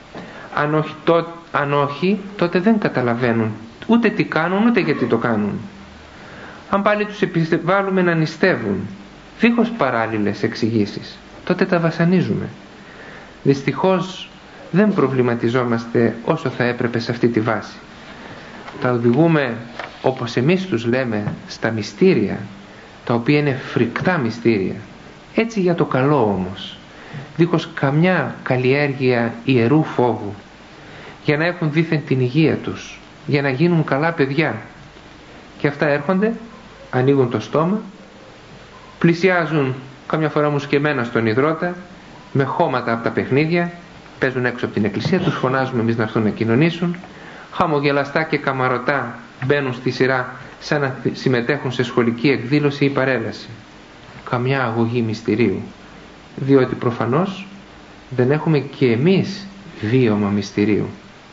Αν όχι, τότε δεν καταλαβαίνουν ούτε τι κάνουν ούτε γιατί το κάνουν. Αν πάλι τους επιβάλλουμε να νηστεύουν δίχως παράλληλες εξηγήσεις, τότε τα βασανίζουμε. Δυστυχώς δεν προβληματιζόμαστε όσο θα έπρεπε σε αυτή τη βάση. Τα οδηγούμε, όπως εμείς τους λέμε, στα μυστήρια, τα οποία είναι φρικτά μυστήρια, έτσι για το καλό όμως, δίχως καμιά καλλιέργεια ιερού φόβου, για να έχουν δήθεν την υγεία τους, για να γίνουν καλά παιδιά. Και αυτά έρχονται, ανοίγουν το στόμα, πλησιάζουν καμιά φορά μουσκεμένα στον υδρότα, με χώματα από τα παιχνίδια, παίζουν έξω από την εκκλησία, τους φωνάζουμε εμείς να έρθουν να κοινωνήσουν, χαμογελαστά και καμαρωτά μπαίνουν στη σειρά σαν να συμμετέχουν σε σχολική εκδήλωση ή παρέλαση. Καμιά αγωγή μυστηρίου, διότι προφανώς δεν έχουμε και εμείς βίωμα μυστηρίου.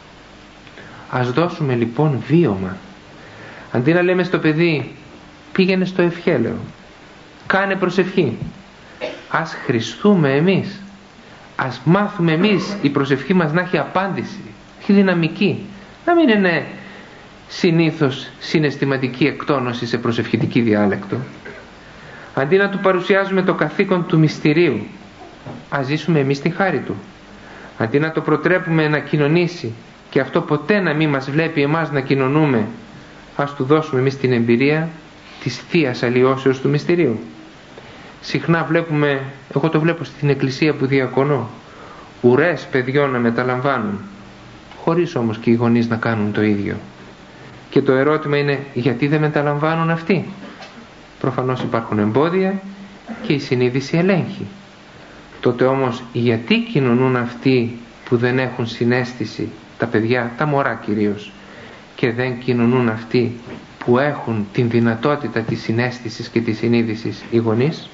Ας δώσουμε λοιπόν βίωμα. Αντί να λέμε στο παιδί πήγαινε στο ευχέλαιο, κάνε προσευχή, ας χριστούμε εμείς, ας μάθουμε εμείς η προσευχή μας να έχει απάντηση, έχει δυναμική, να μην είναι συνήθως συναισθηματική εκτόνωση σε προσευχητική διάλεκτο. Αντί να του παρουσιάζουμε το καθήκον του μυστηρίου, ας ζήσουμε εμείς τη χάρη του. Αντί να το προτρέπουμε να κοινωνήσει και αυτό ποτέ να μην μας βλέπει εμάς να κοινωνούμε, ας του δώσουμε εμείς την εμπειρία της θείας αλλοιώσεως του μυστηρίου. Συχνά βλέπουμε, εγώ το βλέπω στην εκκλησία που διακονώ, ουρές παιδιών να μεταλαμβάνουν, χωρίς όμως και οι γονείς να κάνουν το ίδιο. Και το ερώτημα είναι, γιατί δεν μεταλαμβάνουν αυτοί? Προφανώς υπάρχουν εμπόδια και η συνείδηση ελέγχει. Τότε όμως γιατί κοινωνούν αυτοί που δεν έχουν συναίσθηση, τα παιδιά, τα μωρά κυρίως, και δεν κοινωνούν αυτοί που έχουν την δυνατότητα της συναίσθησης και της συνείδησης, οι γονείς?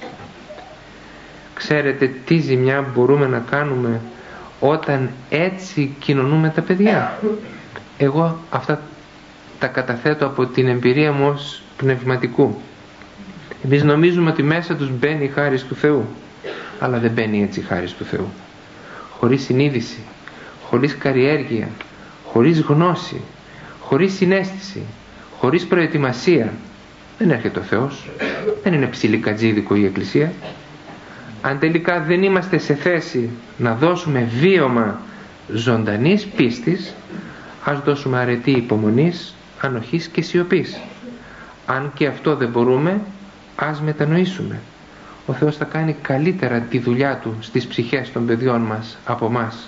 Ξέρετε τι ζημιά μπορούμε να κάνουμε όταν έτσι κοινωνούμε τα παιδιά? Εγώ αυτά τα καταθέτω από την εμπειρία μου ως πνευματικού. Εμείς νομίζουμε ότι μέσα τους μπαίνει η χάρις του Θεού, αλλά δεν μπαίνει έτσι η χάρις του Θεού. Χωρίς συνείδηση, χωρίς καλλιέργεια, χωρίς γνώση, χωρίς συναίσθηση, χωρίς προετοιμασία, δεν έρχεται ο Θεός. Δεν είναι ψιλικατζίδικο η Εκκλησία. Αν τελικά δεν είμαστε σε θέση να δώσουμε βίωμα ζωντανής πίστης, ας δώσουμε αρετή υπομονής, ανοχής και σιωπής. Αν και αυτό δεν μπορούμε, ας μετανοήσουμε. Ο Θεός θα κάνει καλύτερα τη δουλειά Του στις ψυχές των παιδιών μας από μας.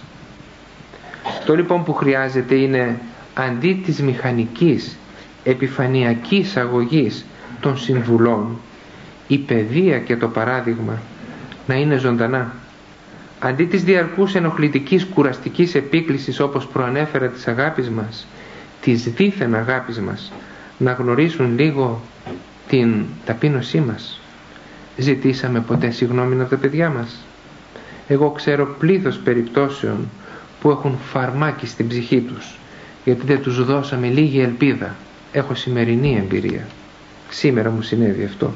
Το λοιπόν που χρειάζεται είναι, αντί της μηχανικής επιφανειακής αγωγής των συμβουλών, η παιδεία και το παράδειγμα να είναι ζωντανά. Αντί της διαρκούς ενοχλητικής κουραστικής επίκλησης, όπως προανέφερα, της αγάπης μας, της δίθεν αγάπης μας, να γνωρίσουν λίγο την ταπείνωσή μας. Ζητήσαμε ποτέ συγγνώμη από τα παιδιά μας? Εγώ ξέρω πλήθος περιπτώσεων που έχουν φαρμάκι στην ψυχή τους, γιατί δεν τους δώσαμε λίγη ελπίδα. Έχω σημερινή εμπειρία. Σήμερα μου συνέβη αυτό.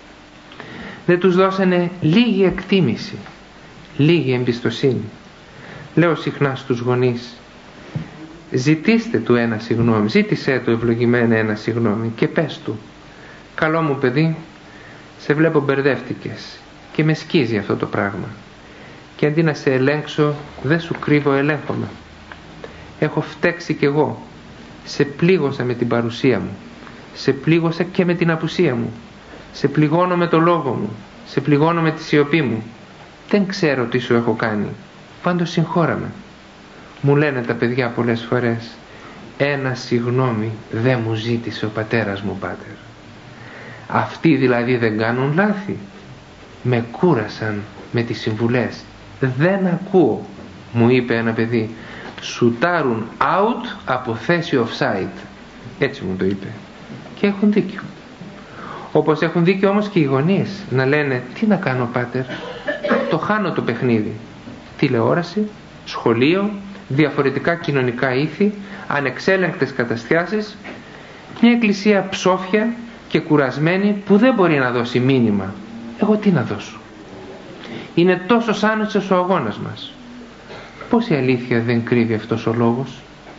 Δεν τους δώσανε λίγη εκτίμηση, λίγη εμπιστοσύνη. Λέω συχνά στους γονείς, ζητήστε του ένα συγγνώμη, ζήτησέ του ευλογημένα ένα συγγνώμη και πες του, καλό μου παιδί, σε βλέπω μπερδεύτηκες και με σκίζει αυτό το πράγμα, και αντί να σε ελέγξω, δεν σου κρύβω, ελέγχομαι. Έχω φταίξει κι εγώ, σε πλήγωσα με την παρουσία μου, σε πλήγωσα και με την απουσία μου, σε πληγώνω με το λόγο μου, σε πληγώνω με τη σιωπή μου. Δεν ξέρω τι σου έχω κάνει, πάντως συγχώραμε. Μου λένε τα παιδιά πολλές φορές, ένα συγγνώμη δεν μου ζήτησε ο πατέρας μου, πάτερ. Αυτοί δηλαδή δεν κάνουν λάθη? Με κούρασαν με τις συμβουλές. Δεν ακούω, μου είπε ένα παιδί, σουτάρουν out από θέση offside. Έτσι μου το είπε. Και έχουν δίκιο. Όπως έχουν δίκιο όμως και οι γονείς να λένε, τι να κάνω πάτερ, το χάνω το παιχνίδι. Τηλεόραση, σχολείο, διαφορετικά κοινωνικά ήθη, ανεξέλεγκτες καταστάσεις, μια εκκλησία ψόφια και κουρασμένη που δεν μπορεί να δώσει μήνυμα. Εγώ τι να δώσω? Είναι τόσο άνετσος ο αγώνας μας. Πώς η αλήθεια δεν κρύβει αυτός ο λόγος?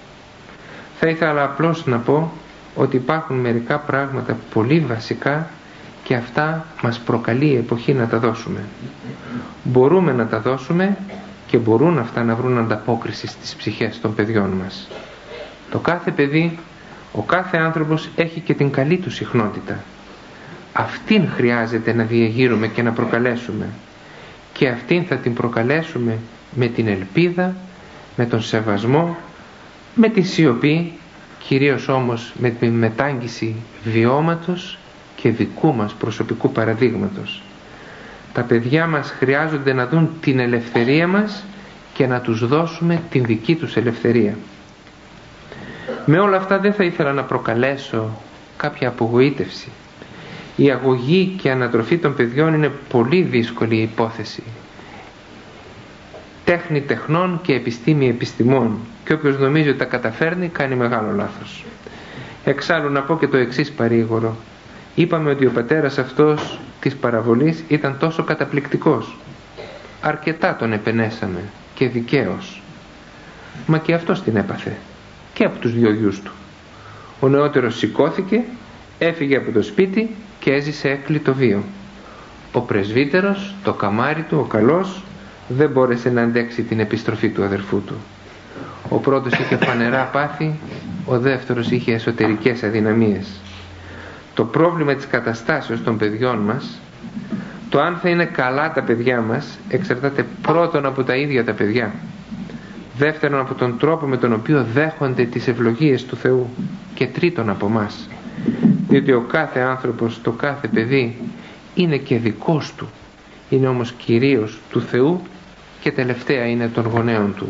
Θα ήθελα απλώς να πω ότι υπάρχουν μερικά πράγματα πολύ βασικά και αυτά μας προκαλεί η εποχή να τα δώσουμε. Μπορούμε να τα δώσουμε και μπορούν αυτά να βρουν ανταπόκριση στις ψυχές των παιδιών μας. Το κάθε παιδί, ο κάθε άνθρωπος έχει και την καλή του συχνότητα. Αυτήν χρειάζεται να διεγείρουμε και να προκαλέσουμε, και αυτήν θα την προκαλέσουμε με την ελπίδα, με τον σεβασμό, με τη σιωπή κυρίως όμως με τη μετάγγιση βιώματος και δικού μας προσωπικού παραδείγματος. Τα παιδιά μας χρειάζονται να δουν την ελευθερία μας και να τους δώσουμε την δική τους ελευθερία. Με όλα αυτά δεν θα ήθελα να προκαλέσω κάποια απογοήτευση. Η αγωγή και ανατροφή των παιδιών είναι πολύ δύσκολη υπόθεση. Τέχνη τεχνών και επιστήμη επιστημών, και όποιος νομίζει ότι τα καταφέρνει κάνει μεγάλο λάθος. Εξάλλου να πω και το εξής παρήγορο. Είπαμε ότι ο πατέρας αυτός της παραβολής ήταν τόσο καταπληκτικός. Αρκετά τον επενέσαμε και δικαίως. Μα και αυτός την έπαθε και από τους δύο γιους του. Ο νεότερος σηκώθηκε, έφυγε από το σπίτι και έζησε έκλειτο βίο. Ο πρεσβύτερος, το καμάρι του, ο καλός, δεν μπόρεσε να αντέξει την επιστροφή του αδερφού του. Ο πρώτος είχε φανερά πάθη, ο δεύτερος είχε εσωτερικές αδυναμίες. Το πρόβλημα της καταστάσεως των παιδιών μας, το αν θα είναι καλά τα παιδιά μας, εξαρτάται πρώτον από τα ίδια τα παιδιά, δεύτερον από τον τρόπο με τον οποίο δέχονται τις ευλογίες του Θεού, και τρίτον από μας, διότι ο κάθε άνθρωπος, το κάθε παιδί είναι και δικός του, είναι όμως κυρίως του Θεού και τελευταία είναι των γονέων του.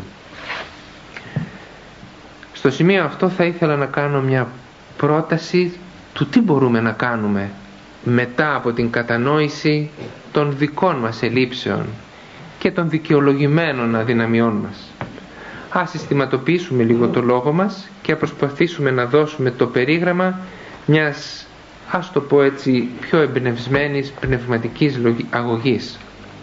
Στο σημείο αυτό θα ήθελα να κάνω μια πρόταση του τι μπορούμε να κάνουμε μετά από την κατανόηση των δικών μας ελλείψεων και των δικαιολογημένων αδυναμιών μας. Ας συστηματοποιήσουμε λίγο το λόγο μας και προσπαθήσουμε να δώσουμε το περίγραμμα μιας, ας το πω έτσι, πιο εμπνευσμένης πνευματικής αγωγής.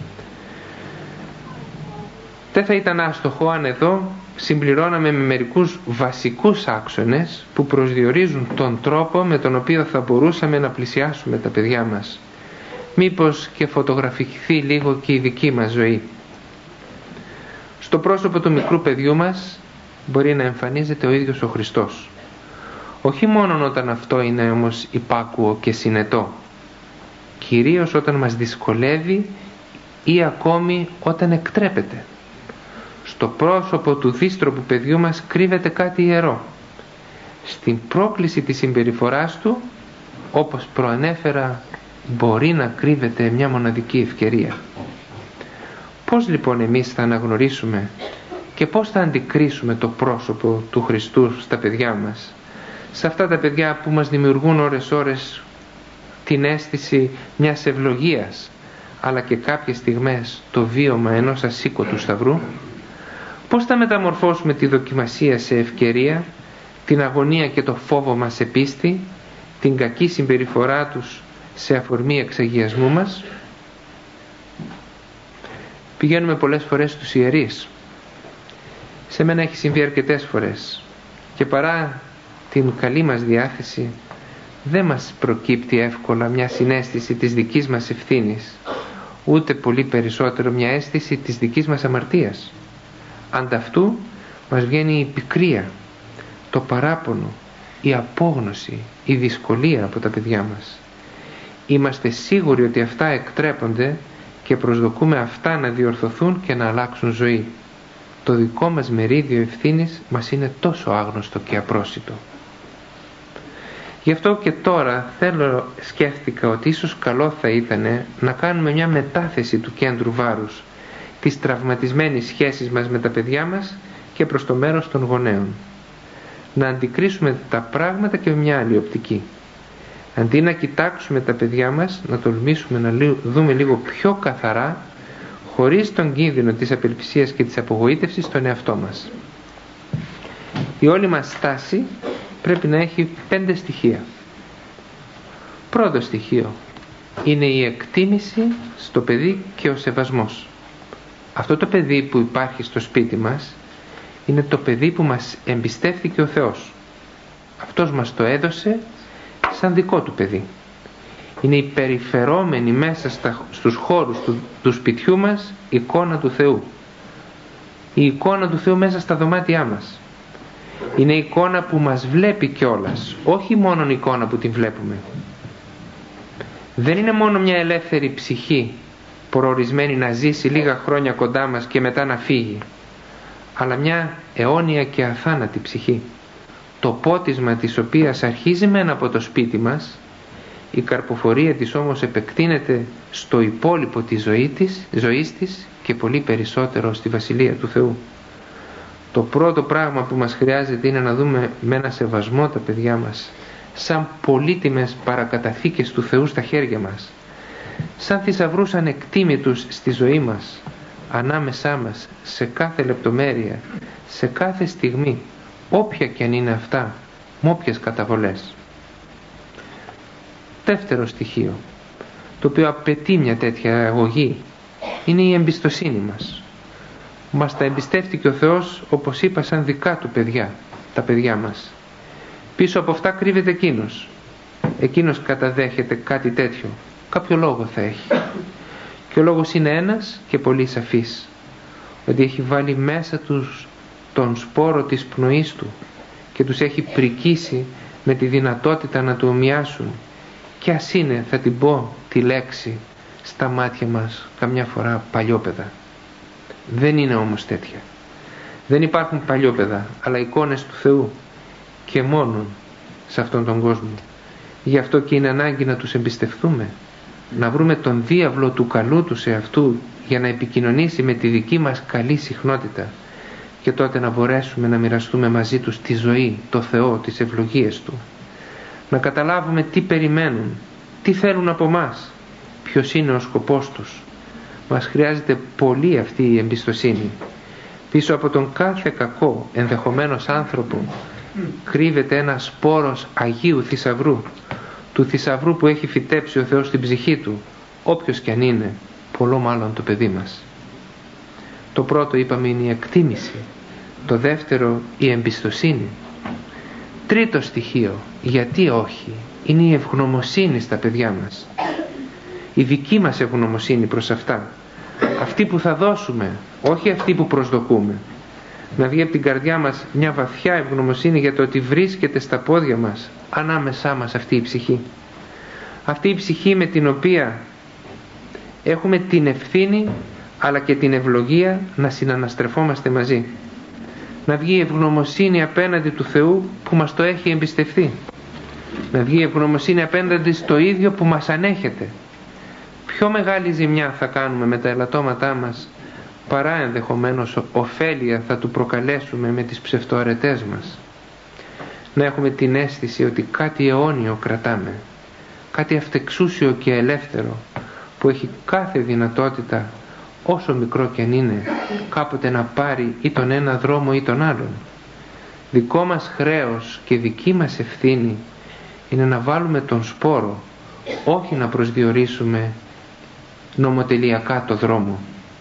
Δεν θα ήταν άστοχο αν εδώ συμπληρώναμε με μερικούς βασικούς άξονες που προσδιορίζουν τον τρόπο με τον οποίο θα μπορούσαμε να πλησιάσουμε τα παιδιά μας. Μήπως και φωτογραφηθεί λίγο και η δική μας ζωή. Στο πρόσωπο του μικρού παιδιού μας μπορεί να εμφανίζεται ο ίδιος ο Χριστός. Όχι μόνο όταν αυτό είναι όμως υπάκουο και συνετό, κυρίως όταν μας δυσκολεύει ή ακόμη όταν εκτρέπεται. Στο πρόσωπο του δύστροπου παιδιού μας κρύβεται κάτι ιερό. Στην πρόκληση της συμπεριφοράς του, όπως προανέφερα, μπορεί να κρύβεται μια μοναδική ευκαιρία. Πώς λοιπόν εμείς θα αναγνωρίσουμε και πώς θα αντικρίσουμε το πρόσωπο του Χριστού στα παιδιά μας, σε αυτά τα παιδιά που μας δημιουργούν ώρες-ώρες την αίσθηση μιας ευλογίας, αλλά και κάποιες στιγμές το βίωμα ενός ασήκωτου σταυρού? Πώς θα μεταμορφώσουμε τη δοκιμασία σε ευκαιρία, την αγωνία και το φόβο μας σε πίστη, την κακή συμπεριφορά τους σε αφορμή εξαγιασμού μας? Πηγαίνουμε πολλές φορές στους ιερείς. Σε μένα έχει συμβεί αρκετές φορές και παρά την καλή μας διάθεση δεν μας προκύπτει εύκολα μια συναίσθηση της δικής μας ευθύνης, ούτε πολύ περισσότερο μια αίσθηση της δικής μας αμαρτίας. Ανταυτού μας βγαίνει η πικρία, το παράπονο, η απόγνωση, η δυσκολία από τα παιδιά μας. Είμαστε σίγουροι ότι αυτά εκτρέπονται και προσδοκούμε αυτά να διορθωθούν και να αλλάξουν ζωή. Το δικό μας μερίδιο ευθύνης μας είναι τόσο άγνωστο και απρόσιτο. Γι' αυτό και τώρα σκέφτηκα ότι ίσως καλό θα ήταν να κάνουμε μια μετάθεση του κέντρου βάρους της τραυματισμένης σχέσης μας με τα παιδιά μας και προς το μέρος των γονέων. Να αντικρίσουμε τα πράγματα και με μια άλλη οπτική. Αντί να κοιτάξουμε τα παιδιά μας, να τολμήσουμε να δούμε λίγο πιο καθαρά, χωρίς τον κίνδυνο της απελπισίας και της απογοήτευσης στον εαυτό μας. Η όλη μας στάση πρέπει να έχει 5 στοιχεία. Πρώτο στοιχείο είναι η εκτίμηση στο παιδί και ο σεβασμός. Αυτό το παιδί που υπάρχει στο σπίτι μας είναι το παιδί που μας εμπιστεύθηκε ο Θεός. Αυτός μας το έδωσε σαν δικό του παιδί. Είναι η περιφερόμενη μέσα στους χώρους του σπιτιού μας εικόνα του Θεού. Η εικόνα του Θεού μέσα στα δωμάτια μας. Είναι η εικόνα που μας βλέπει κιόλας, όχι μόνο η εικόνα που την βλέπουμε. Δεν είναι μόνο μια ελεύθερη ψυχή προορισμένη να ζήσει λίγα χρόνια κοντά μας και μετά να φύγει, αλλά μια αιώνια και αθάνατη ψυχή το πότισμα της οποίας αρχίζει μεν από το σπίτι μας, η καρποφορία της όμως επεκτείνεται στο υπόλοιπο της ζωής της και πολύ περισσότερο στη Βασιλεία του Θεού. Το πρώτο πράγμα που μας χρειάζεται είναι να δούμε με ένα σεβασμό τα παιδιά μας σαν πολύτιμες παρακαταθήκες του Θεού στα χέρια μας, σαν θησαυρούς ανεκτήμητους στη ζωή μας, ανάμεσά μας, σε κάθε λεπτομέρεια, σε κάθε στιγμή, όποια και αν είναι αυτά, με όποιες καταβολές. Δεύτερο στοιχείο, το οποίο απαιτεί μια τέτοια αγωγή, είναι η εμπιστοσύνη μας. Μας τα εμπιστεύτηκε ο Θεός, όπως είπα, σαν δικά του παιδιά, τα παιδιά μας. Πίσω από αυτά κρύβεται εκείνος. Εκείνος καταδέχεται κάτι τέτοιο. Κάποιο λόγο θα έχει. Και ο λόγος είναι ένας και πολύ σαφής. Ότι έχει βάλει μέσα τους τον σπόρο της πνοής του και τους έχει πρικήσει με τη δυνατότητα να του ομοιάσουν. Και ας είναι, θα την πω τη λέξη, στα μάτια μας καμιά φορά παλιόπαιδα. Δεν είναι όμως τέτοια. Δεν υπάρχουν παλιόπαιδα, αλλά εικόνες του Θεού και μόνον σε αυτόν τον κόσμο. Γι' αυτό και είναι ανάγκη να τους εμπιστευτούμε, να βρούμε τον διάβλο του καλού του σε αυτού για να επικοινωνήσει με τη δική μας καλή συχνότητα και τότε να μπορέσουμε να μοιραστούμε μαζί τους τη ζωή, το Θεό, τις ευλογίες του. Να καταλάβουμε τι περιμένουν, τι θέλουν από μας, ποιος είναι ο σκοπός τους. Μας χρειάζεται πολύ αυτή η εμπιστοσύνη. Πίσω από τον κάθε κακό ενδεχομένως άνθρωπο κρύβεται ένας σπόρος Αγίου θησαυρού, του θησαυρού που έχει φυτέψει ο Θεός στην ψυχή του, όποιος κι αν είναι, πολλό μάλλον το παιδί μας. Το πρώτο είπαμε είναι η εκτίμηση, το δεύτερο η εμπιστοσύνη. Τρίτο στοιχείο, γιατί όχι, είναι η ευγνωμοσύνη στα παιδιά μας. Η δική μας ευγνωμοσύνη προς αυτά, αυτή που θα δώσουμε, όχι αυτή που προσδοκούμε. Να βγει από την καρδιά μας μια βαθιά ευγνωμοσύνη για το ότι βρίσκεται στα πόδια μας, ανάμεσά μας αυτή η ψυχή. Αυτή η ψυχή με την οποία έχουμε την ευθύνη αλλά και την ευλογία να συναναστρεφόμαστε μαζί. Να βγει ευγνωμοσύνη απέναντι του Θεού που μας το έχει εμπιστευτεί. Να βγει ευγνωμοσύνη απέναντι στο ίδιο που μας ανέχεται. Πιο μεγάλη ζημιά θα κάνουμε με τα ελαττώματά μας παρά ενδεχομένως ωφέλεια θα του προκαλέσουμε με τις ψευτοαρετές μας. Να έχουμε την αίσθηση ότι κάτι αιώνιο κρατάμε, κάτι αυτεξούσιο και ελεύθερο που έχει κάθε δυνατότητα, όσο μικρό και αν είναι, κάποτε να πάρει ή τον ένα δρόμο ή τον άλλον. Δικό μας χρέος και δική μας ευθύνη είναι να βάλουμε τον σπόρο, όχι να προσδιορίσουμε νομοτελειακά το δρόμο.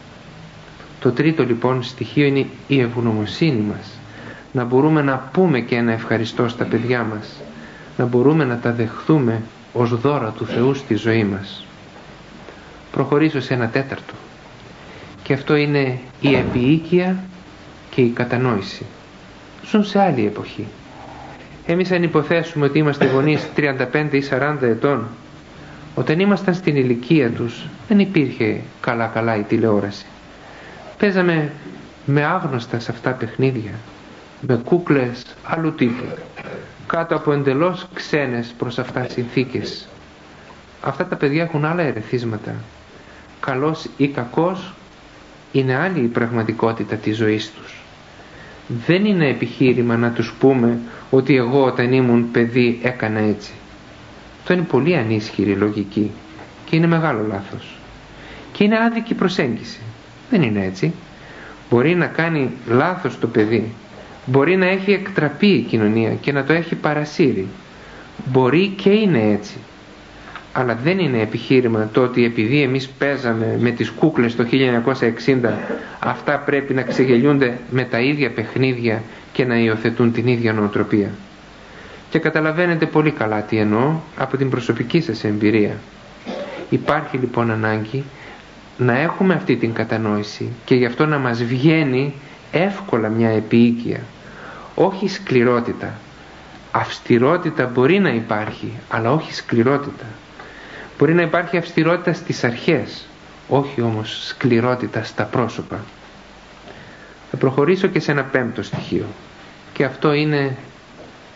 Το τρίτο λοιπόν στοιχείο είναι η ευγνωμοσύνη μας. Να μπορούμε να πούμε και ένα ευχαριστώ στα παιδιά μας, να μπορούμε να τα δεχθούμε ως δώρα του Θεού στη ζωή μας. Προχωρήσω σε ένα τέταρτο, και αυτό είναι η επιοίκεια και η κατανόηση. Ζουν σε άλλη εποχή. Εμείς αν υποθέσουμε ότι είμαστε γονείς 35 ή 40 ετών, όταν ήμασταν στην ηλικία τους δεν υπήρχε καλά η τηλεόραση. Παίζαμε με άγνωστα σε αυτά παιχνίδια, με κούκλες άλλου τύπου, κάτω από εντελώς ξένες προς αυτά συνθήκες. Αυτά τα παιδιά έχουν άλλα ερεθίσματα. Καλός ή κακός είναι άλλη η πραγματικότητα της ζωής τους. Δεν είναι επιχείρημα να τους πούμε ότι εγώ όταν ήμουν παιδί έκανα έτσι. Αυτό είναι πολύ ανίσχυρη λογική και είναι μεγάλο λάθος. Και είναι άδικη προσέγγιση. Δεν είναι έτσι. Μπορεί να κάνει λάθος το παιδί. Μπορεί να έχει εκτραπεί η κοινωνία και να το έχει παρασύρει. Μπορεί και είναι έτσι. Αλλά δεν είναι επιχείρημα το ότι επειδή εμείς παίζαμε με τις κούκλες το 1960 αυτά πρέπει να ξεγελιούνται με τα ίδια παιχνίδια και να υιοθετούν την ίδια νοοτροπία. Και καταλαβαίνετε πολύ καλά τι εννοώ από την προσωπική σας εμπειρία. Υπάρχει λοιπόν ανάγκη να έχουμε αυτή την κατανόηση και γι' αυτό να μας βγαίνει εύκολα μια επιοίκεια. Όχι σκληρότητα. Αυστηρότητα μπορεί να υπάρχει, αλλά όχι σκληρότητα. Μπορεί να υπάρχει αυστηρότητα στις αρχές, όχι όμως σκληρότητα στα πρόσωπα. Θα προχωρήσω και σε ένα πέμπτο στοιχείο, και αυτό είναι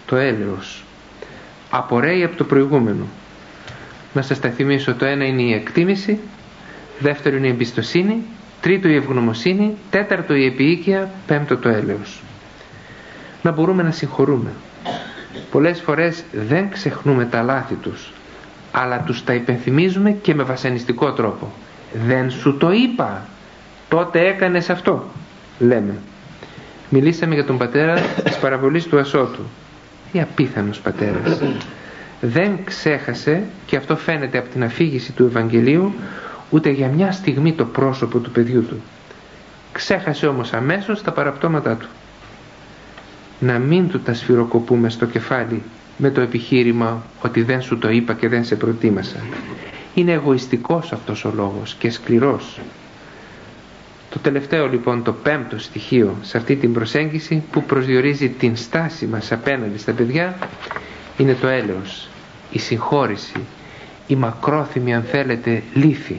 το έλεος. Απορρέει από το προηγούμενο. Να σας τα θυμίσω, το ένα είναι η εκτίμηση, δεύτερο είναι η εμπιστοσύνη, τρίτο η ευγνωμοσύνη, τέταρτο η επιοίκεια, πέμπτο το έλεος. Να μπορούμε να συγχωρούμε. Πολλές φορές δεν ξεχνούμε τα λάθη τους, αλλά τους τα υπενθυμίζουμε και με βασανιστικό τρόπο. Δεν σου το είπα, τότε έκανες αυτό, λέμε. Μιλήσαμε για τον πατέρα της παραβολής του Ασώτου. Τι απίθανος πατέρας. Δεν ξέχασε, και αυτό φαίνεται από την αφήγηση του Ευαγγελίου, ούτε για μια στιγμή το πρόσωπο του παιδιού του. Ξέχασε όμως αμέσως τα παραπτώματά του. Να μην του τα σφυροκοπούμε στο κεφάλι με το επιχείρημα ότι δεν σου το είπα και δεν σε προτίμασα. Είναι εγωιστικός αυτός ο λόγος και σκληρός. Το τελευταίο λοιπόν, το πέμπτο στοιχείο σε αυτή την προσέγγιση που προσδιορίζει την στάση μας απέναντι στα παιδιά, είναι το έλεος, η συγχώρηση, η μακρόθυμη, αν θέλετε, λύθη.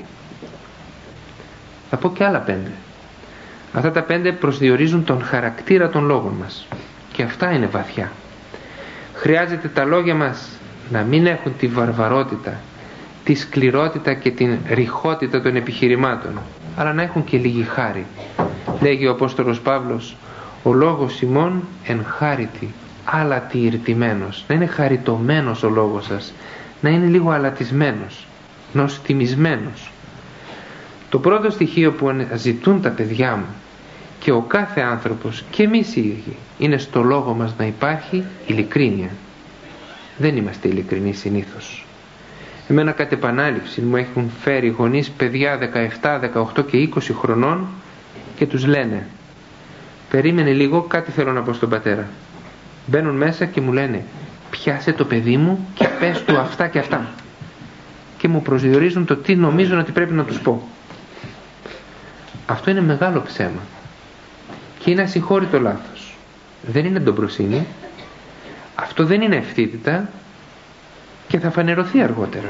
Θα πω και άλλα 5. Αυτά τα 5 προσδιορίζουν τον χαρακτήρα των λόγων μας, και αυτά είναι βαθιά. Χρειάζεται τα λόγια μας να μην έχουν τη βαρβαρότητα, τη σκληρότητα και την ρηχότητα των επιχειρημάτων, αλλά να έχουν και λίγη χάρη. Λέγει ο Απόστολος Παύλος, ο λόγος ημών εν χάριτη, άλατη ηρτημένος. Να είναι χαριτωμένος ο λόγος σας, να είναι λίγο αλατισμένος, νοστιμισμένος. Το πρώτο στοιχείο που ζητούν τα παιδιά μου και ο κάθε άνθρωπος και εμείς οι ίδιοι, είναι στο λόγο μας να υπάρχει ειλικρίνεια. Δεν είμαστε ειλικρινοί συνήθως. Εμένα κατ' επανάληψη μου έχουν φέρει γονείς παιδιά 17, 18 και 20 χρονών και τους λένε, περίμενε λίγο, κάτι θέλω να πω στον πατέρα. Μπαίνουν μέσα και μου λένε, πιάσε το παιδί μου και πες του αυτά και αυτά, και μου προσδιορίζουν το τι νομίζουν ότι πρέπει να τους πω. Αυτό είναι μεγάλο ψέμα και είναι ασυγχώρητο λάθος. Δεν είναι ντομπροσύνη, αυτό δεν είναι ευθύτητα και θα φανερωθεί αργότερα.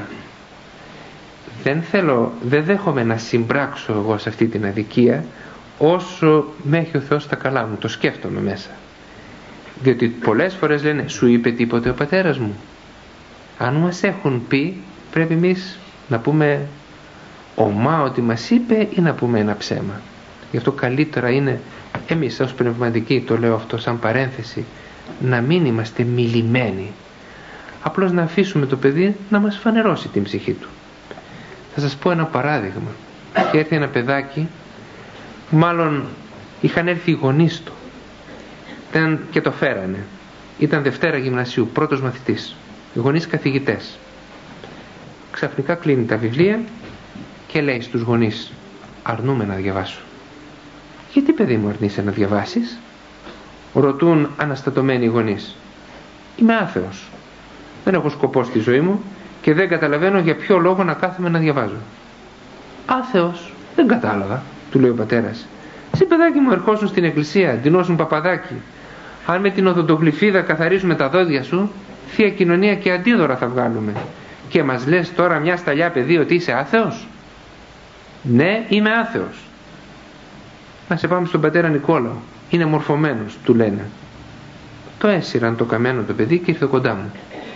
Δεν δέχομαι να συμπράξω εγώ σε αυτή την αδικία όσο με έχει ο Θεός στα καλά μου, το σκέφτομαι μέσα. Διότι πολλές φορές λένε, σου είπε τίποτε ο πατέρας μου? Αν μας έχουν πει, πρέπει εμείς να πούμε ομά ότι μας είπε ή να πούμε ένα ψέμα. Γι' αυτό καλύτερα είναι εμείς ως πνευματικοί, το λέω αυτό σαν παρένθεση, να μην είμαστε μιλημένοι. Απλώς να αφήσουμε το παιδί να μας φανερώσει την ψυχή του. Θα σας πω ένα παράδειγμα. Και έρθει ένα παιδάκι, μάλλον είχαν έρθει οι γονείς του και το φέρανε. Ήταν Δευτέρα Γυμνασίου, πρώτος μαθητής, οι γονείς καθηγητές. Ξαφνικά κλείνει τα βιβλία και λέει στους γονείς, αρνούμε να διαβάσω. Γιατί παιδί μου αρνείσαι να διαβάσεις? Ρωτούν αναστατωμένοι οι γονείς. Είμαι άθεος, δεν έχω σκοπό στη ζωή μου και δεν καταλαβαίνω για ποιο λόγο να κάθομαι να διαβάζω. Άθεος? Δεν κατάλαβα, του λέει ο πατέρας. Εσύ παιδάκι μου ερχόσουν στην εκκλησία, ντυνώσουν παπαδάκι. Αν με την οδοντογλυφίδα καθαρίσουμε τα δόντια σου, θεία κοινωνία και αντίδωρα θα βγάλουμε. Και μας λες τώρα μια σταλιά παιδί ότι είσαι άθεος? Ναι, είμαι άθεος. Να σε πάμε στον πατέρα Νικόλαο, είναι μορφωμένος, του λένε. Το έσυραν το καμένο το παιδί και ήρθε κοντά μου.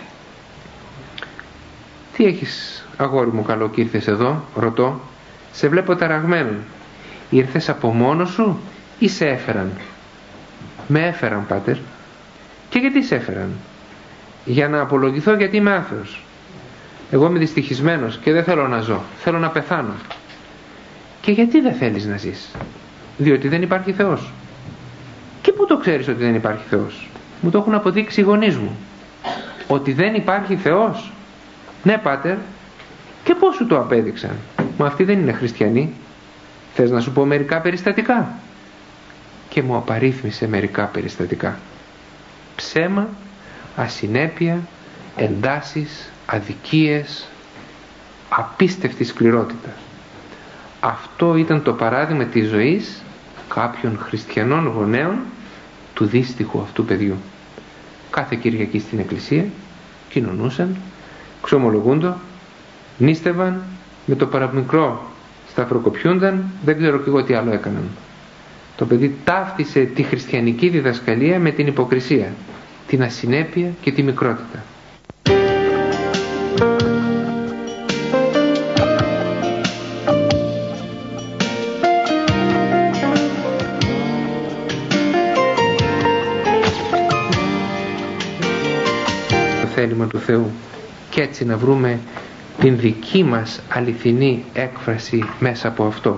Τι έχεις αγόρι μου καλό και ήρθες εδώ? Ρωτώ. Σε βλέπω ταραγμένον. Ήρθες από μόνος σου ή σε έφεραν? Με έφεραν, πάτερ. Και γιατί σε έφεραν? Για να απολογηθώ γιατί είμαι άθεος. Εγώ είμαι δυστυχισμένος και δεν θέλω να ζω, θέλω να πεθάνω. Και γιατί δεν θέλεις να ζεις? Διότι δεν υπάρχει Θεός. Και πού το ξέρεις ότι δεν υπάρχει Θεός? Μου το έχουν αποδείξει οι γονείς μου. Ότι δεν υπάρχει Θεός? Ναι, πάτερ. Και πώς σου το απέδειξαν? Μα αυτοί δεν είναι χριστιανοί. Θες να σου πω μερικά περιστατικά? Και μου απαρίθμησε μερικά περιστατικά. Ψέμα, ασυνέπεια, εντάσεις, αδικίες, απίστευτη σκληρότητα. Αυτό ήταν το παράδειγμα της ζωής κάποιων χριστιανών γονέων του δύστιχου αυτού παιδιού. Κάθε Κυριακή στην εκκλησία κοινωνούσαν, ξομολογούντο, νήστευαν, με το παραμικρό σταυροκοπιούνταν, δεν ξέρω κι εγώ τι άλλο έκαναν. Το παιδί ταύτισε τη χριστιανική διδασκαλία με την υποκρισία, την ασυνέπεια και τη μικρότητα. Το θέλημα του Θεού και έτσι να βρούμε την δική μας αληθινή έκφραση μέσα από αυτό.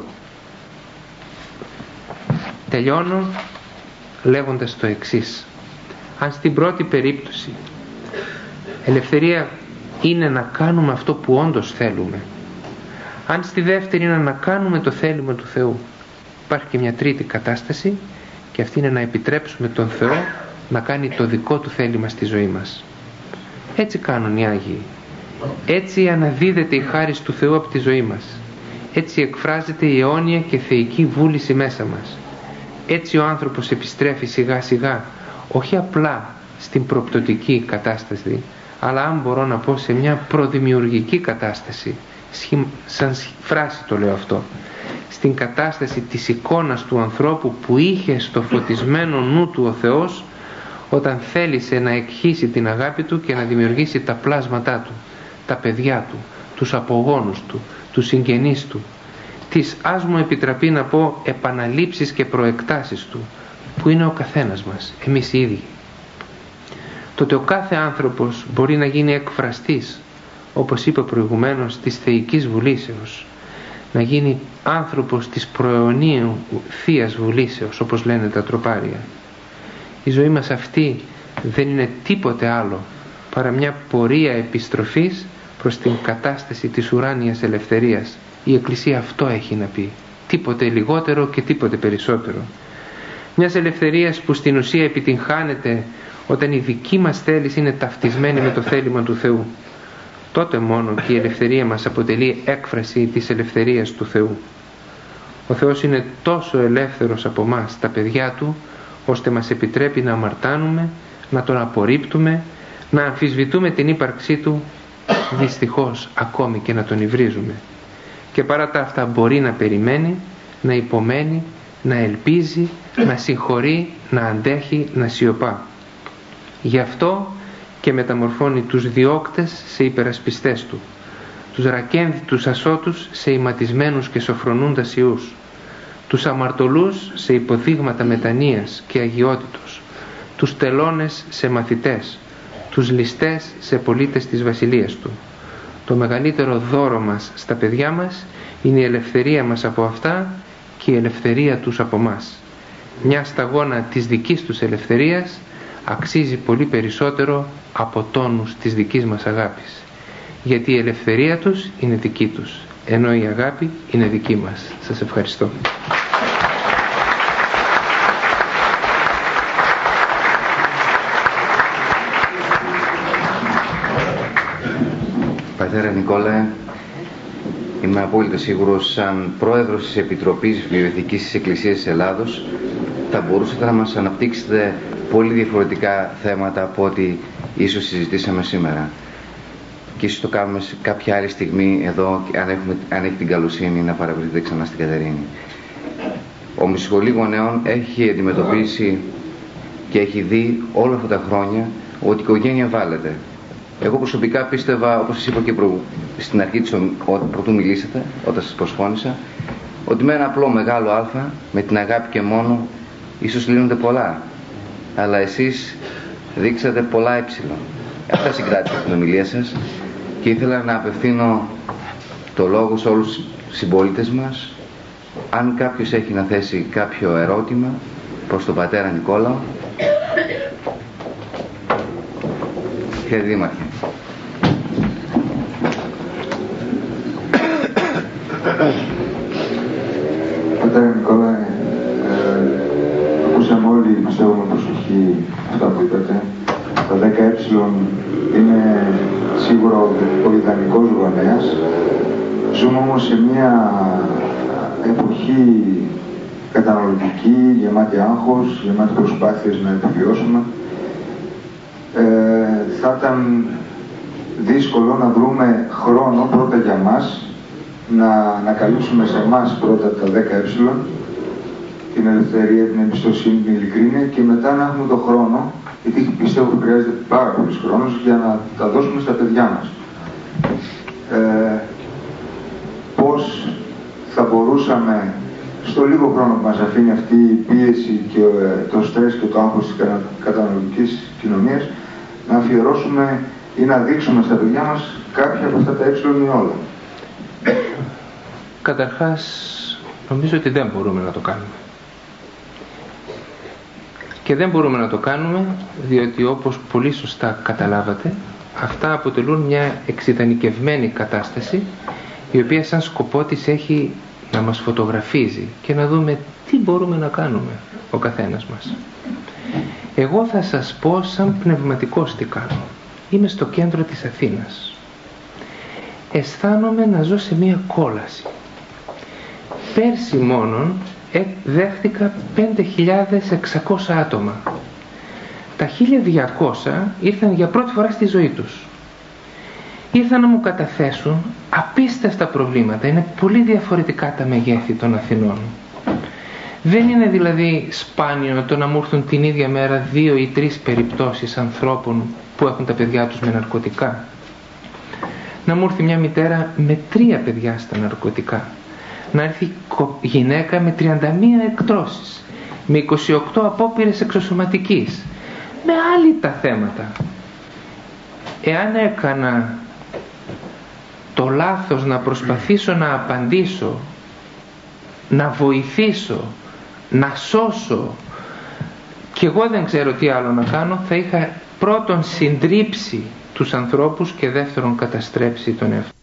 Τελειώνω λέγοντας το εξής. Αν στην πρώτη περίπτωση ελευθερία είναι να κάνουμε αυτό που όντως θέλουμε, αν στη δεύτερη είναι να κάνουμε το θέλημα του Θεού, υπάρχει και μια τρίτη κατάσταση, και αυτή είναι να επιτρέψουμε τον Θεό να κάνει το δικό του θέλημα στη ζωή μας. Έτσι κάνουν οι Άγιοι. Έτσι αναδίδεται η χάρις του Θεού από τη ζωή μας. Έτσι εκφράζεται η αιώνια και θεϊκή βούληση μέσα μας. Έτσι ο άνθρωπος επιστρέφει σιγά σιγά, όχι απλά στην προπτωτική κατάσταση, αλλά αν μπορώ να πω σε μια προδημιουργική κατάσταση, σαν φράση το λέω αυτό, στην κατάσταση της εικόνας του ανθρώπου που είχε στο φωτισμένο νου του ο Θεός όταν θέλησε να εκχύσει την αγάπη του και να δημιουργήσει τα πλάσματά του, τα παιδιά του, τους απογόνους του, τους συγγενείς του, τις, ας μου επιτραπεί να πω, επαναλήψεις και προεκτάσεις του, που είναι ο καθένας μας, εμείς οι ίδιοι. Τότε ο κάθε άνθρωπος μπορεί να γίνει εκφραστής, όπως είπα προηγουμένως, της θεϊκής βουλήσεως, να γίνει άνθρωπος της προαιωνίου θείας βουλήσεως, όπως λένε τα τροπάρια. Η ζωή μας αυτή δεν είναι τίποτε άλλο παρά μια πορεία επιστροφής προς την κατάσταση της ουράνιας ελευθερίας. Η Εκκλησία αυτό έχει να πει, τίποτε λιγότερο και τίποτε περισσότερο. Μιας ελευθερίας που στην ουσία επιτυγχάνεται όταν η δική μας θέληση είναι ταυτισμένη με το θέλημα του Θεού. Τότε μόνο και η ελευθερία μας αποτελεί έκφραση της ελευθερίας του Θεού. Ο Θεός είναι τόσο ελεύθερος από μας, τα παιδιά Του, ώστε μας επιτρέπει να αμαρτάνουμε, να Τον απορρίπτουμε, να αμφισβητούμε την ύπαρξή Του, δυστυχώς ακόμη και να Τον υβρίζουμε. Και παρά τα αυτά μπορεί να περιμένει, να υπομένει, να ελπίζει, να συγχωρεί, να αντέχει, να σιωπά. Γι' αυτό και μεταμορφώνει τους διώκτες σε υπερασπιστές Του, τους ρακένδυτους ασώτους σε ηματισμένους και σοφρονούντας ιούς, τους αμαρτωλούς σε υποδείγματα μετανοίας και αγιότητος, τους τελώνες σε μαθητές, τους ληστές σε πολίτες της βασιλείας Του. Το μεγαλύτερο δώρο μας στα παιδιά μας είναι η ελευθερία μας από αυτά και η ελευθερία τους από μας. Μια σταγόνα της δικής τους ελευθερίας αξίζει πολύ περισσότερο από τόνους της δικής μας αγάπης, γιατί η ελευθερία τους είναι δική τους, ενώ η αγάπη είναι δική μας. Σας ευχαριστώ. Πατέρα Νικόλαε, είμαι απόλυτα σίγουρος, σαν πρόεδρος της Επιτροπής Βιοεθικής της Εκκλησίας της Ελλάδος, θα μπορούσατε να μας αναπτύξετε πολύ διαφορετικά θέματα από ό,τι ίσως συζητήσαμε σήμερα. Και ίσως το κάνουμε σε κάποια άλλη στιγμή εδώ, αν έχει την καλοσύνη να παραβρεθείτε ξανά στην Κατερίνη. Ο Μισχολή Γονέων έχει αντιμετωπίσει και έχει δει όλα αυτά τα χρόνια ότι η οικογένεια βάλεται. Εγώ προσωπικά πίστευα, όπως σας είπα και στην αρχή πρωτού μιλήσατε, όταν σας προσφώνησα, ότι με ένα απλό μεγάλο α, με την αγάπη και μόνο, ίσως λύνονται πολλά. Αλλά εσείς δείξατε πολλά ε. Αυτά συγκράτησα την ομιλία σας και ήθελα να απευθύνω το λόγο σε όλους τους συμπολίτες μας. Αν κάποιος έχει να θέσει κάποιο ερώτημα προς τον πατέρα Νικόλαο. Κύριε Δήμαρχε. Πατέρα Νικόλαε, ακούσαμε όλοι, πιστεύω με προσοχή αυτά που είπατε. Τα 10 είναι σίγουρα ο ιδανικός γονέας. Ζούμε όμως σε μια εποχή καταναλωτική, γεμάτη άγχος, γεμάτη προσπάθειες να επιβιώσουμε. Θα ήταν δύσκολο να βρούμε χρόνο πρώτα για μας, να καλύψουμε σε εμάς πρώτα τα 10 την ελευθερία, την εμπιστοσύνη, την ειλικρίνεια και μετά να έχουμε τον χρόνο, γιατί πιστεύω χρειάζεται πάρα πολλούς χρόνους για να τα δώσουμε στα παιδιά μας. Πώς θα μπορούσαμε στο λίγο χρόνο που μας αφήνει αυτή η πίεση και το στρες και το άγχος της καταναλωτικής κοινωνίας να αφιερώσουμε ή να δείξουμε στα παιδιά μας κάποια από αυτά τα ή όλα. Καταρχάς, νομίζω ότι δεν μπορούμε να το κάνουμε. Και δεν μπορούμε να το κάνουμε διότι, όπως πολύ σωστά καταλάβατε, αυτά αποτελούν μια εξειδανικευμένη κατάσταση η οποία σαν σκοπό της έχει να μας φωτογραφίζει και να δούμε τι μπορούμε να κάνουμε ο καθένας μας. Εγώ θα σας πω σαν πνευματικός τι κάνω. Είμαι στο κέντρο της Αθήνας. Αισθάνομαι να ζω σε μια κόλαση. Πέρσι μόνον δέχτηκα 5.600 άτομα. Τα 1.200 ήρθαν για πρώτη φορά στη ζωή τους. Ήρθαν να μου καταθέσουν απίστευτα προβλήματα. Είναι πολύ διαφορετικά τα μεγέθη των Αθηνών. Δεν είναι δηλαδή σπάνιο το να μου έρθουν την ίδια μέρα 2 ή 3 περιπτώσεις ανθρώπων που έχουν τα παιδιά τους με ναρκωτικά. Να μου έρθει μια μητέρα με 3 παιδιά στα ναρκωτικά. Να έρθει γυναίκα με 31 εκτρώσεις, με 28 απόπειρες εξωσωματικής, με άλλη τα θέματα. Εάν έκανα το λάθος να προσπαθήσω να απαντήσω, να βοηθήσω, να σώσω και εγώ δεν ξέρω τι άλλο να κάνω, θα είχα πρώτον συντρίψει τους ανθρώπους και δεύτερον καταστρέψει τον εαυτό.